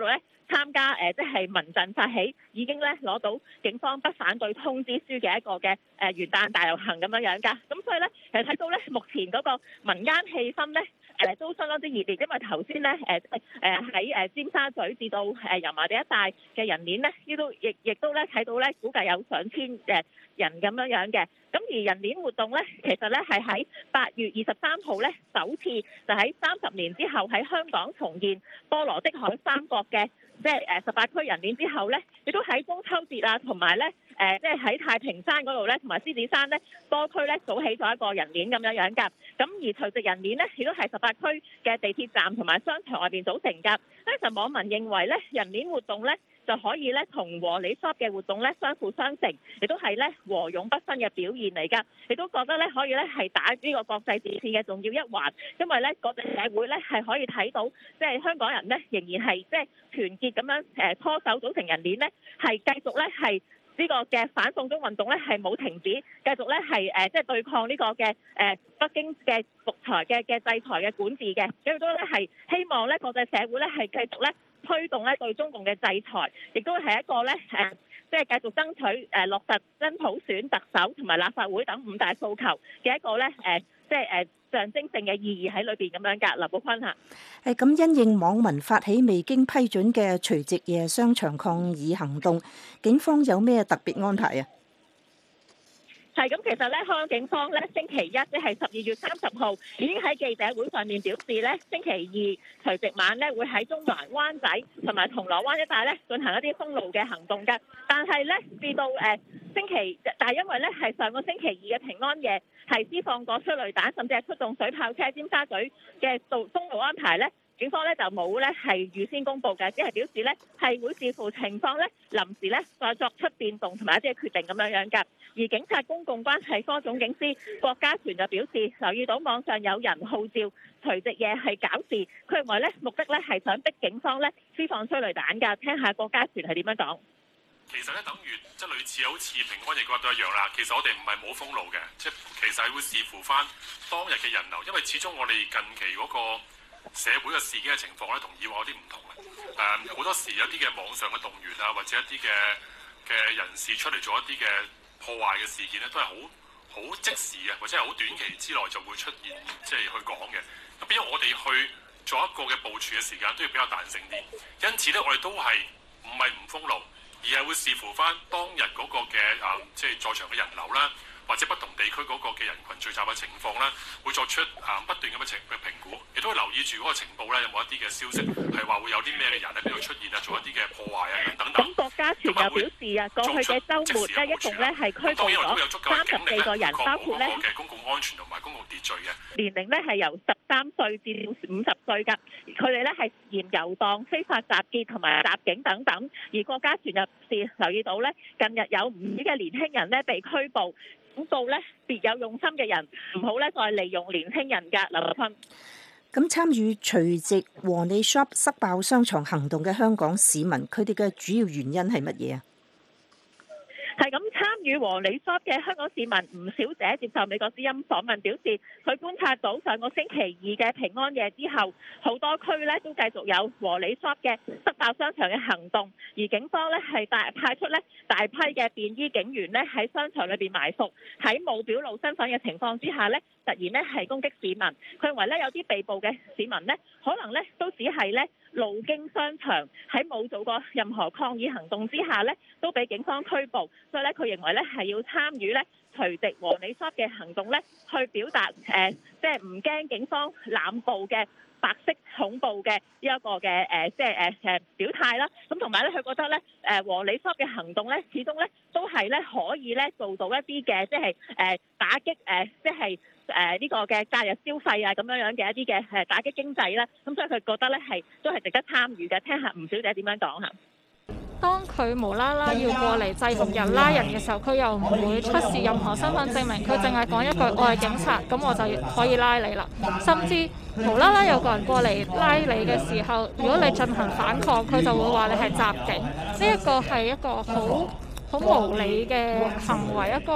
參加誒即係民陣發起，已經咧攞到警方不反對通知書嘅一個嘅誒元旦大遊行咁樣樣㗎。咁所以咧其實睇到咧目前嗰個民間氣氛咧誒都相當之熱烈，因為頭先咧誒誒喺誒尖沙咀至到誒油麻地一帶嘅人鏈咧，呢都亦亦都咧睇到咧估計有上千誒人咁樣樣嘅。咁而人鏈活動咧，其實咧係喺八月二十三號咧首次就喺三十年之後喺香港重現波羅的海三角嘅即係誒十八區人鏈之後咧，亦都喺中秋節啊同埋咧誒即係喺太平山嗰度咧同埋獅子山咧多區咧組起咗一個人鏈咁樣樣㗎。咁而除夕人鏈咧亦都係十八區嘅地鐵站同埋商場外邊組成㗎。所以就網民認為咧人鏈活動咧就可以咧同和你 shop 嘅活動咧相輔相成，亦都係咧和勇不分嘅表現嚟㗎。亦都覺得咧可以咧係打呢個國際戰線嘅重要一環，因為咧國際社會咧係可以睇到，即係香港人咧仍然係即係團結咁樣誒拖手組成人鏈咧，係繼續咧係呢個嘅反送中運動咧係冇停止，繼續咧係誒即係對抗呢個嘅誒北京嘅獨裁嘅嘅制裁嘅管治嘅，亦都咧係希望咧國際社會咧係繼續咧推動咧對中共嘅制裁，亦都係一個咧誒即係繼續爭取誒落實真普選特首同埋立法會等五大訴求嘅一個咧誒即係誒象徵性嘅意義喺裏邊咁樣㗎。劉寶坤嚇。 誒咁因應網民發起未經批准嘅除夕夜商場抗議行動，警方有咩特別安排啊？ 係咁，其實咧，香港警方咧星期一即係十二月三十號已經喺記者會上面表示咧，星期二除夕晚咧會喺中環、灣仔同埋銅鑼灣一帶咧進行一啲封路嘅行動嘅。但係咧至到誒星期，但係因為咧係上個星期二嘅平安夜係施放過催淚彈，甚至係出動水炮車，尖沙咀嘅道封路安排咧，警方咧就冇咧係預先公佈嘅，只係表示咧係會視乎情況咧臨時咧再作出變動同埋一啲決定咁樣樣㗎。而警察公共關係科總警司郭家全就表示，留意到網上有人號召除夕夜係搞事，佢認為咧目的咧係想逼警方咧施放催淚彈㗎。聽下郭家全係點樣講。 其實咧，等於即係類似好似平安夜嗰日都一樣啦。其實我哋唔係冇封路嘅，即係其實係會視乎翻當日嘅人流，因為始終我哋近期嗰個社會嘅事件嘅情況咧，同以往有啲唔同嘅。誒、嗯，好多時有啲嘅網上嘅動員啊，或者一啲嘅嘅人士出嚟做一啲嘅破壞嘅事件咧，都係好好即時啊，或者係好短期之內就會出現，即係去講嘅。咁變咗我哋去做一個嘅部署嘅時間都要比較彈性啲。因此咧，我哋都係唔係唔封路，而係會視乎翻當日嗰個嘅啊，即係在場嘅人流啦，或者不同地區嗰個嘅人群聚集嘅情況啦，會作出啊不斷咁嘅情嘅評估，亦都會留意住嗰個情報咧，有冇一啲嘅消息係話會有啲咩嘅人喺邊度出現啊，做一啲嘅破壞啊等等。 咁國家全又表示啊，過去嘅週末咧，一共咧係拘捕咗三十四個人，包括咧嘅公共安全同埋公共秩序嘅年齡咧係由十三歲至到五十歲㗎，佢哋咧係嫌遊蕩、非法集結同埋襲警等等。而國家全又是留意到咧，近日有唔少嘅年輕人咧被拘捕。警告咧，別有用心嘅人唔好咧再利用年輕人㗎。劉立坤。 咁參與除夕和你 shop 塞爆商場行動嘅香港市民，佢哋嘅主要原因係乜嘢啊？ 係咁，參與和你 shop 嘅香港市民吳小姐接受美國之音訪問表示，佢觀察到上個星期二嘅平安夜之後，好多區咧都繼續有和你 shop 嘅塞爆商場嘅行動，而警方咧係大派出咧大批嘅便衣警員咧喺商場裏邊埋伏，喺冇表露身份嘅情況之下咧，突然咧係攻擊市民。佢認為咧有啲被捕嘅市民咧，可能咧都只係咧路經商場，喺冇做過任何抗議行動之下咧，都俾警方拘捕。所以咧，佢認為咧係要參與咧除夕和你 shop 嘅行動咧，去表達誒、呃，即係唔驚警方濫捕嘅白色恐怖嘅呢一個嘅誒、呃，即係誒誒表態啦。咁同埋咧，佢覺得咧誒和你 shop 嘅行動咧，始終咧都係咧可以咧做到一啲嘅，即係誒打擊誒、呃，即係誒呢個嘅假日消費啊咁樣樣嘅一啲嘅誒打擊經濟啦。咁所以佢覺得咧係都係值得參與嘅。聽下吳小姐點樣講嚇。 當佢無啦啦要過嚟制服人拉人嘅時候，佢又唔會出示任何身份證明，佢淨係講一句我係警察，咁我就可以拉你啦。甚至無啦啦有個人過嚟拉你嘅時候，如果你進行反抗，佢就會話你係襲警。呢一個係一個好好無理嘅行為，一個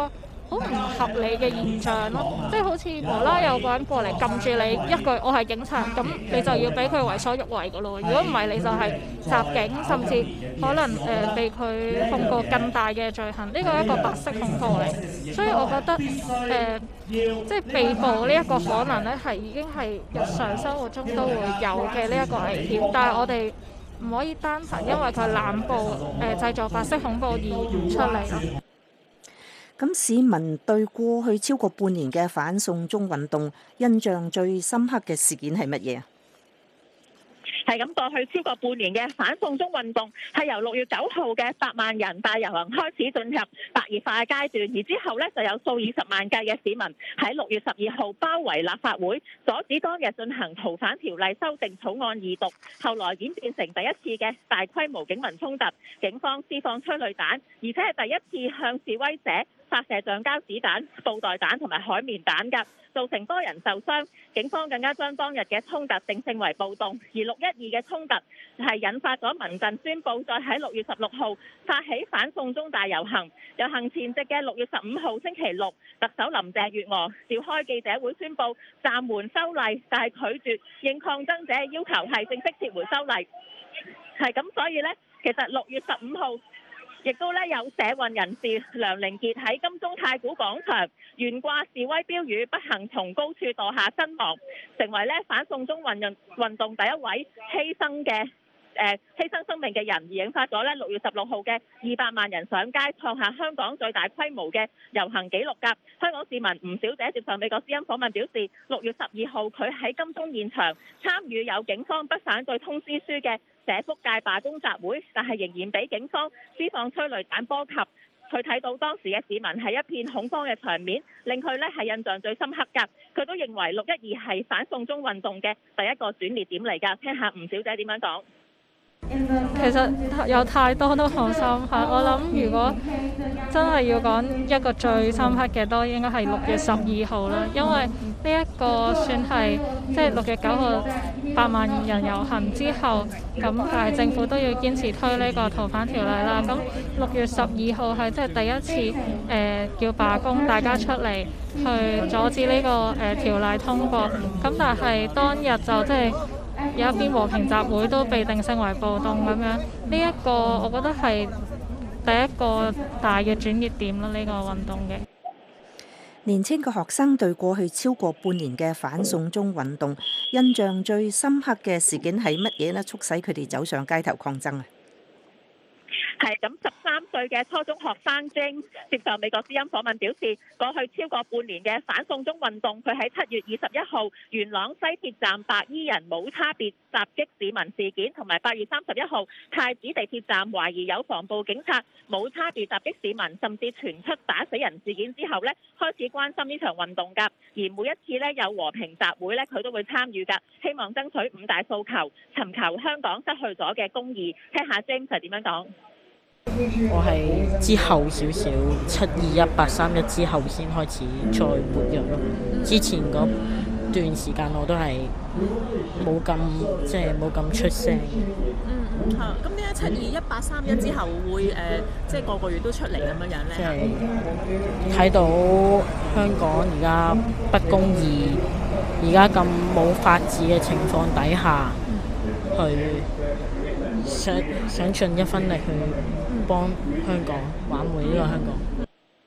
好唔合理嘅現象咯，即係好似無啦有個人過嚟撳住你一句我係警察，咁你就要俾佢為所欲為噶咯。如果唔係，你就係襲警，甚至可能誒、呃、被佢控告更大嘅罪行。呢個係一個白色恐怖嚟，所以我覺得誒、呃、即係被捕呢一個可能咧，係已經係日常生活中都會有嘅呢一個危險，但係我哋唔可以單憑因為佢濫捕誒、呃、製造白色恐怖而唔出嚟咯。 咁市民對過去超過半年嘅反送中運動印象最深刻嘅事件係乜嘢啊？ 係咁，過去超過半年嘅反送中運動係由六月九號嘅百萬人大遊行開始進入白熱化嘅階段，而之後呢就有數以十萬計嘅市民喺六月十二號包圍立法會，阻止當日進行逃犯條例修訂草案二讀，後來演變成第一次嘅大規模警民衝突，警方施放催淚彈，而且係第一次向示威者發射橡膠子彈、布袋彈同埋海綿彈㗎，造成多人受傷。警方更加將當日嘅衝突定性為暴動，而六一二嘅衝突係引發咗民陣宣布再喺六月十六號發起反送中大遊行。遊行前夕嘅六月十五號星期六，特首林鄭月娥召開記者會宣布暫緩修例，但係拒絕應抗爭者要求係正式撤回修例。係咁，所以呢，其實六月十五號亦都咧有社運人士梁凌傑喺金鐘太古廣場懸掛示威標語，不幸從高處墮下身亡，成為咧反送中運運運動第一位犧牲嘅誒犧牲生命嘅人，而引發咗咧六月十六號嘅二百萬人上街，創下香港最大規模嘅遊行紀錄㗎。香港市民吳小姐接受美國之音訪問表示，六月十二號佢喺金鐘現場參與有警方不反對通知書嘅社福界罷工集會，但係仍然俾警方施放催淚彈波及。佢睇到當時嘅市民係一片恐慌嘅場面，令佢咧係印象最深刻㗎。佢都認為六一二係反送中運動嘅第一個轉捩點嚟㗎。聽下吳小姐點樣講。 其實有太多都好深刻，我諗如果真係要講一個最深刻嘅，都應該係六月十二號啦，因為呢一個算係即係六月九號百萬人遊行之後，咁但係政府都要堅持推呢個逃犯條例啦。咁六月十二號係即係第一次誒、呃、叫罷工，大家出嚟去阻止呢、這個誒、呃、條例通過。咁但係當日就即係。有一邊和平集會都被定性為暴動咁樣，呢、這、一個我覺得係第一個大嘅轉捩點啦，呢、這個運動嘅。 年輕嘅學生對過去超過半年嘅反送中運動印象最深刻嘅事件係乜嘢呢？促使佢哋走上街頭抗爭啊！ 係咁，十三歲嘅初中學生 James 接受美國之音訪問表示，過去超過半年嘅反送中運動，佢喺七月二十一號元朗西鐵站白衣人冇差別襲擊市民事件，同埋八月三十一號太子地鐵站懷疑有防暴警察冇差別襲擊市民，甚至傳出打死人事件之後呢，開始關心呢場運動㗎。而每一次呢有和平集會呢，佢都會參與㗎，希望爭取五大訴求，尋求香港失去咗嘅公義。聽下 James 係點樣講。 我係之後少少，七二一八三一之後先開始再活躍咯。之前嗰段時間我都係冇咁即係冇咁出聲。 嗯，係。咁點解七二一八三一之後會誒、呃，即係個個月都出嚟咁樣樣咧？ 即係睇到香港而家不公義，而家咁冇法治嘅情況底下，去想想盡一分力去幫香港挽回呢個香港。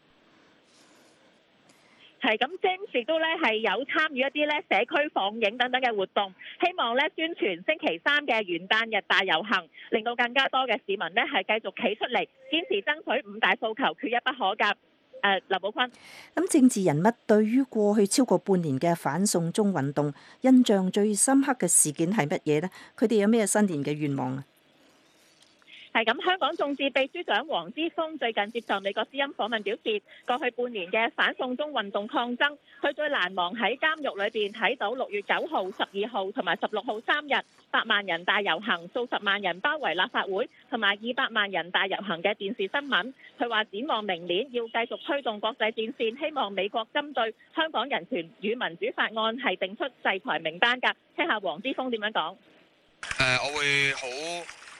係咁 ，James 亦都咧係有參與一啲咧社區放映等等嘅活動，希望咧宣傳星期三嘅元旦日大遊行，令到更加多嘅市民咧係繼續企出嚟，堅持爭取五大訴求，缺一不可㗎。誒，劉寶坤。 咁政治人物對於過去超過半年嘅反送中運動，印象最深刻嘅事件係乜嘢呢？佢哋有咩新年嘅願望啊？ 係咁，香港眾志秘書長黃之鋒最近接受美國之音訪問表示，過去半年嘅反送中運動抗爭，佢最難忘喺監獄裏邊睇到六月九號、十二號同埋十六號三日百萬人大遊行，數十萬人包圍立法會，同埋二百萬人大遊行嘅電視新聞。佢話展望明年要繼續推動國際戰線，希望美國針對香港人權與民主法案係定出制裁名單㗎。聽下黃之鋒點樣講。 誒，我會好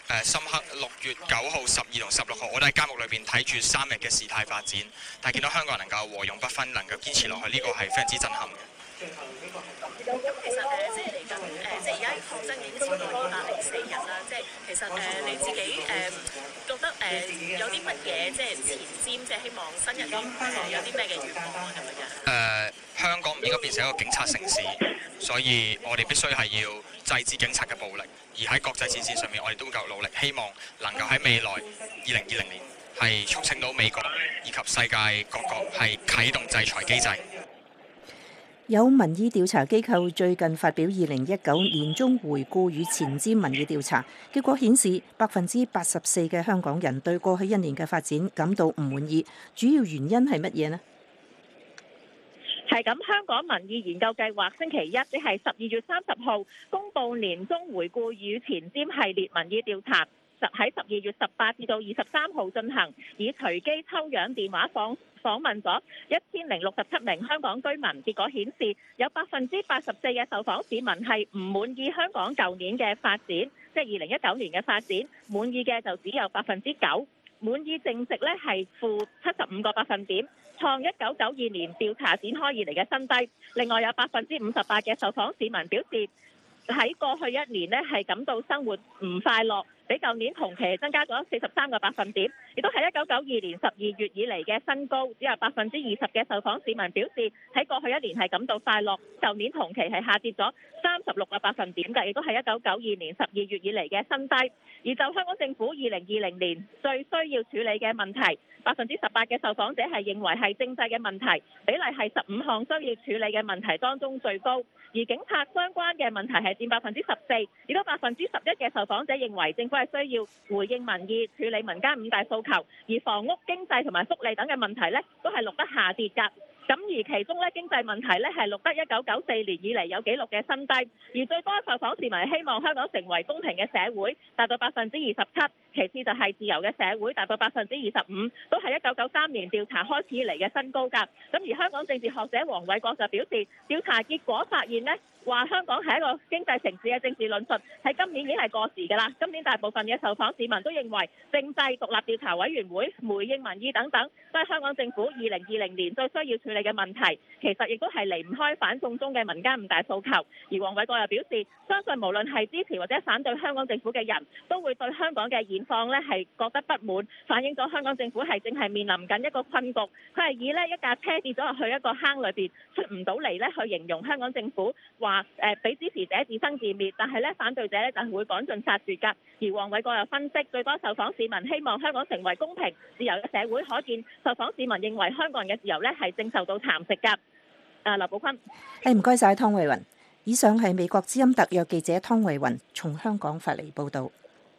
誒深刻六月九號、十二同十六號，我都喺監獄裏邊睇住三日嘅事態發展，但係見到香港人能夠和勇不分，能夠堅持落去，呢、這個係非常之震撼嘅。 咁其實誒，即係嚟緊誒，即係而家抗爭已經超過二百零四日啦。即係其實誒，你自己誒覺得誒有啲乜嘢即係前瞻，即係希望新一年誒有啲咩嘅願望啊咁樣。誒，香港唔應該變成一個警察城市，所以我哋必須係要制止警察嘅暴力，而喺國際戰線上面，我哋都會繼續努力，希望能夠喺未來二零二零年係促請到美國以及世界各國係啟動制裁機制。 有民意調查機構最近發表二零一九年中回顧與前瞻民意調查，結果顯示百分之八十四嘅香港人對過去一年嘅發展感到唔滿意，主要原因係乜嘢呢？ 係咁，香港民意研究計劃星期一，即係十二月三十號公佈年中回顧與前瞻系列民意調查，喺十二月十八至到二十三號進行，以隨機抽樣電話訪訪問咗一千零六十七名香港居民，結果顯示有百分之八十四嘅受訪市民係唔滿意香港舊年嘅發展，即係二零一九年嘅發展，滿意嘅就只有百分之九，滿意淨值咧係負七十五個百分點，創一九九二年調查展開以嚟嘅新低。另外有百分之五十八嘅受訪市民表示喺過去一年咧係感到生活唔快樂，比舊年同期增加咗四十三個百分點，亦都係一九九二年十二月以嚟嘅新高。只有百分之二十嘅受訪市民表示喺過去一年係感到快樂，舊年同期係下跌咗三十六個百分點嘅，亦都係一九九二年十二月以嚟嘅新低。而就香港政府二零二零年最需要處理嘅問題，百分之十八嘅受訪者係認為係政制嘅問題，比例係十五項需要處理嘅問題當中最高。而警察相關嘅問題係佔百分之十四，亦都百分之十一嘅受訪者認為政府係需要回應民意、處理民間五大訴求，而房屋、經濟同埋福利等嘅問題呢，都係錄得下跌㗎。咁而其中咧經濟問題咧係錄得一九九四年以嚟有紀錄嘅新低，而最多受訪市民希望香港成為公平嘅社會，達到百分之二十七，其次就係自由嘅社會，達到百分之二十五，都係一九九三年調查開始以嚟嘅新高㗎。咁而香港政治學者黃偉國就表示，調查結果發現呢，話香港係一個經濟城市嘅政治論述喺今年已經係過時㗎啦。今年大部分嘅受訪市民都認為政制獨立調查委員會回應民意等等，都係香港政府二零二零年最需要處理嘅問題，其實亦都係離唔開反送中嘅民間五大訴求。而黃偉國又表示，相信無論係支持或者反對香港政府嘅人都會對香港嘅現況呢係覺得不滿，反映咗香港政府係正係面臨緊一個困局。佢係以呢一架車跌咗落去一個坑裏邊出唔到嚟呢去形容香港政府，話誒俾支持者自生自滅，但係呢反對者呢就係會趕盡殺絕㗎。而黃偉國又分析，最多受訪市民希望香港成為公平自由嘅社會，可見受訪市民認為香港人嘅自由呢係正受到蠶食㗎。誒，劉寶坤， 誒唔該晒湯慧雲。以上係美國之音特約記者湯慧雲從香港發嚟報導。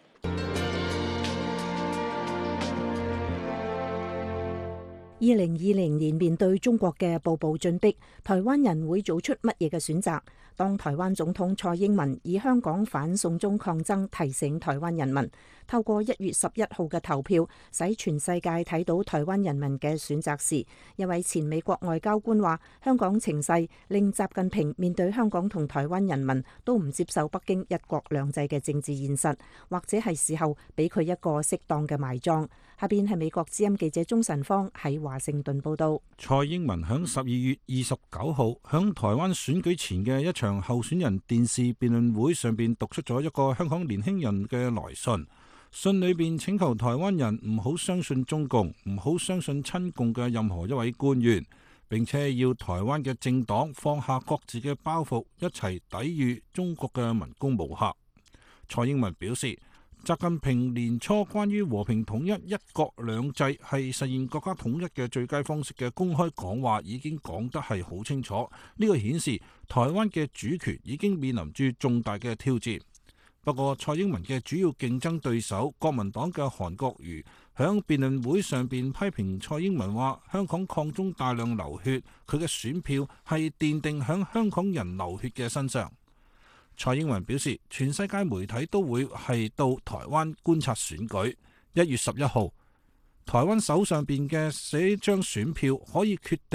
二零二零年面對中國嘅步步進逼，台灣人會做出乜嘢嘅選擇？當台灣總統蔡英文以香港反送中抗爭提醒台灣人民，透過一月十一號嘅投票，使全世界睇到台灣人民嘅選擇時，一位前美國外交官話：香港情勢令習近平面對香港同台灣人民都唔接受北京一國兩制嘅政治現實，或者係時候俾佢一個適當嘅埋葬。下邊係美國之音記者鍾晨芳喺華盛頓報道。 蔡英文響十二月二十九號響台灣選舉前嘅一場候選人電視辯論會上邊讀出咗一個香港年輕人嘅來信，信裏邊請求台灣人唔好相信中共，唔好相信親共嘅任何一位官員，並且要台灣嘅政黨放下各自嘅包袱，一齊抵禦中國嘅文攻武嚇。蔡英文表示，習近平年初關於和平統一、一國兩制係實現國家統一嘅最佳方式嘅公開講話已經講得係好清楚，呢個顯示台灣嘅主權已經面臨住重大嘅挑戰。不過蔡英文嘅主要競爭對手國民黨嘅韓國瑜響辯論會上邊批評蔡英文話，香港抗中大量流血，佢嘅選票係奠定響香港人流血嘅身上。蔡英文表示，全世界媒體都會係到台灣觀察選舉。一月十一號，台灣手上邊嘅這張選票可以決定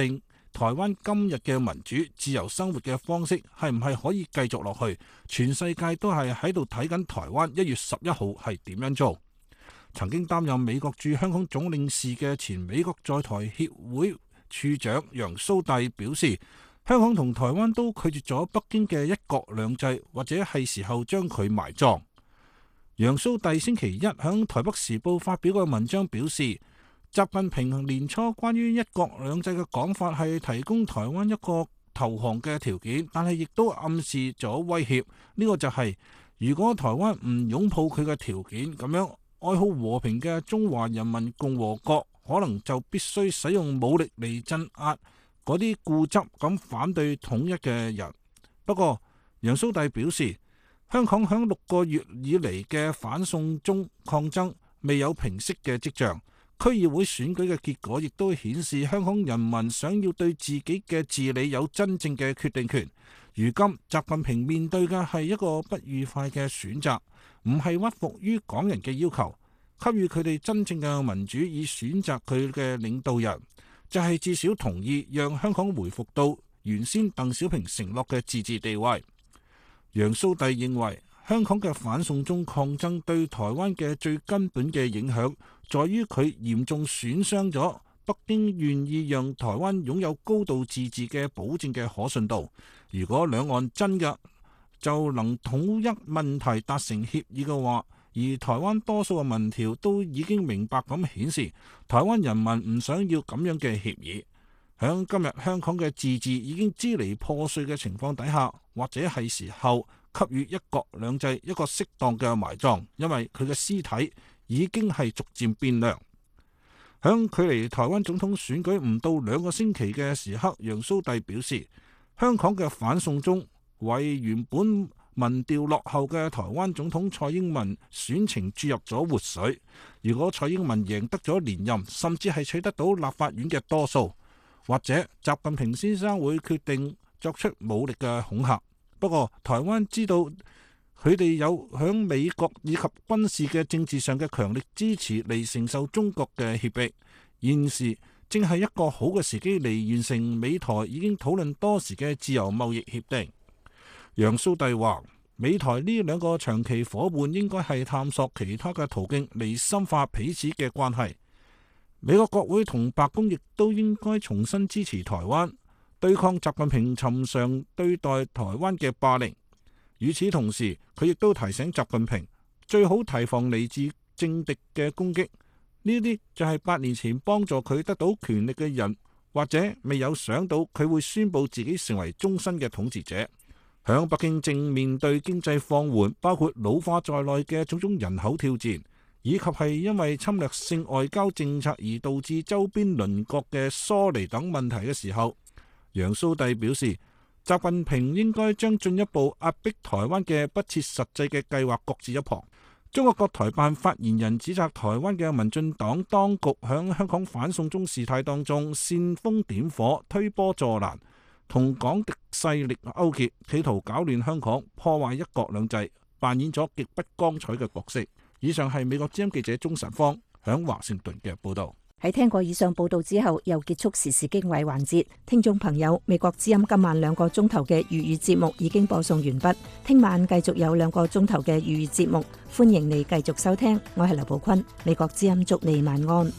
台灣今日嘅民主自由生活嘅方式係唔係可以繼續落去？全世界都係喺度睇緊台灣一月十一號係點樣做。曾經擔任美國駐香港總領事嘅前美國在台協會處長楊蘇棣表示，香港同台灣都拒絕咗北京嘅一國兩制，或者係時候將佢埋葬。楊蘇棣星期一響台北時報發表嘅文章表示，習近平年初關於一國兩制嘅講法係提供台灣一個投降嘅條件，但係亦都暗示咗威脅。呢個就係如果台灣唔擁抱佢嘅條件，咁樣愛好和平嘅中華人民共和國可能就必須使用武力嚟鎮壓嗰啲固執咁反對統一嘅人。不過楊蘇棣表示，香港響六個月以嚟嘅反送中抗爭未有平息嘅跡象，區議會選舉嘅結果亦都顯示香港人民想要對自己嘅治理有真正嘅決定權。如今習近平面對嘅係一個不愉快嘅選擇，唔係屈服於港人嘅要求，給予佢哋真正嘅民主以選擇佢嘅領導人，就係至少同意讓香港回復到原先鄧小平承諾嘅自治地位。楊蘇棣認為，香港嘅反送中抗爭對台灣嘅最根本嘅影響，在於佢嚴重損傷咗北京願意讓台灣擁有高度自治嘅保證嘅可信度。如果兩岸真嘅就能統一問題達成協議嘅話，而台灣多數嘅民調都已經明白咁顯示，台灣人民唔想要咁樣嘅協議。響今日香港嘅自治已經支離破碎嘅情況底下，或者係時候給予一國兩制一個適當嘅埋葬，因為佢嘅屍體已經係逐漸變涼。響距離台灣總統選舉唔到兩個星期嘅時刻，楊蘇棣表示，香港嘅反送中為原本民調落後嘅台灣總統蔡英文選情注入咗活水。如果蔡英文贏得咗連任，甚至係取得到立法院嘅多數，或者習近平先生會決定作出武力嘅恐嚇。不過台灣知道佢哋有響美國以及軍事嘅政治上嘅強力支持嚟承受中國嘅脅迫，現時正係一個好嘅時機嚟完成美台已經討論多時嘅自由貿易協定。楊蘇棣話，美台呢兩個長期夥伴應該係探索其他嘅途徑嚟深化彼此嘅關係。美國國會同白宮亦都應該重新支持台灣，對抗習近平尋常對待台灣嘅霸凌。與此同時，佢亦都提醒習近平最好提防嚟自政敵嘅攻擊。呢啲就係八年前幫助佢得到權力嘅人，或者未有想到佢會宣佈自己成為終身嘅統治者。響北京正面對經濟放緩，包括老化在內嘅種種人口挑戰，以及係因為侵略性外交政策而導致周邊鄰國嘅疏離等問題嘅時候，楊蘇棣表示，習近平應該將進一步壓迫台灣嘅不切實際嘅計劃擱置一旁。中國國台辦發言人指責台灣嘅民進黨當局響香港反送中事態當中煽風點火、推波助瀾，同港敵勢力勾結，企圖搞亂香港、破壞一國兩制，扮演咗極不光彩嘅角色。以上係美國之音記者鍾晨芳響華盛頓嘅報道。 喺聽過以上報道之後，又結束時事經緯環節。聽眾朋友，美國之音今晚兩個鐘頭嘅粵語節目已經播送完畢，聽晚繼續有兩個鐘頭嘅粵語節目，歡迎你繼續收聽。我係劉寶坤，美國之音祝你晚安。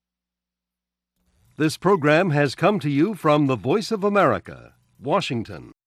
This program has come to you from the Voice of America, Washington.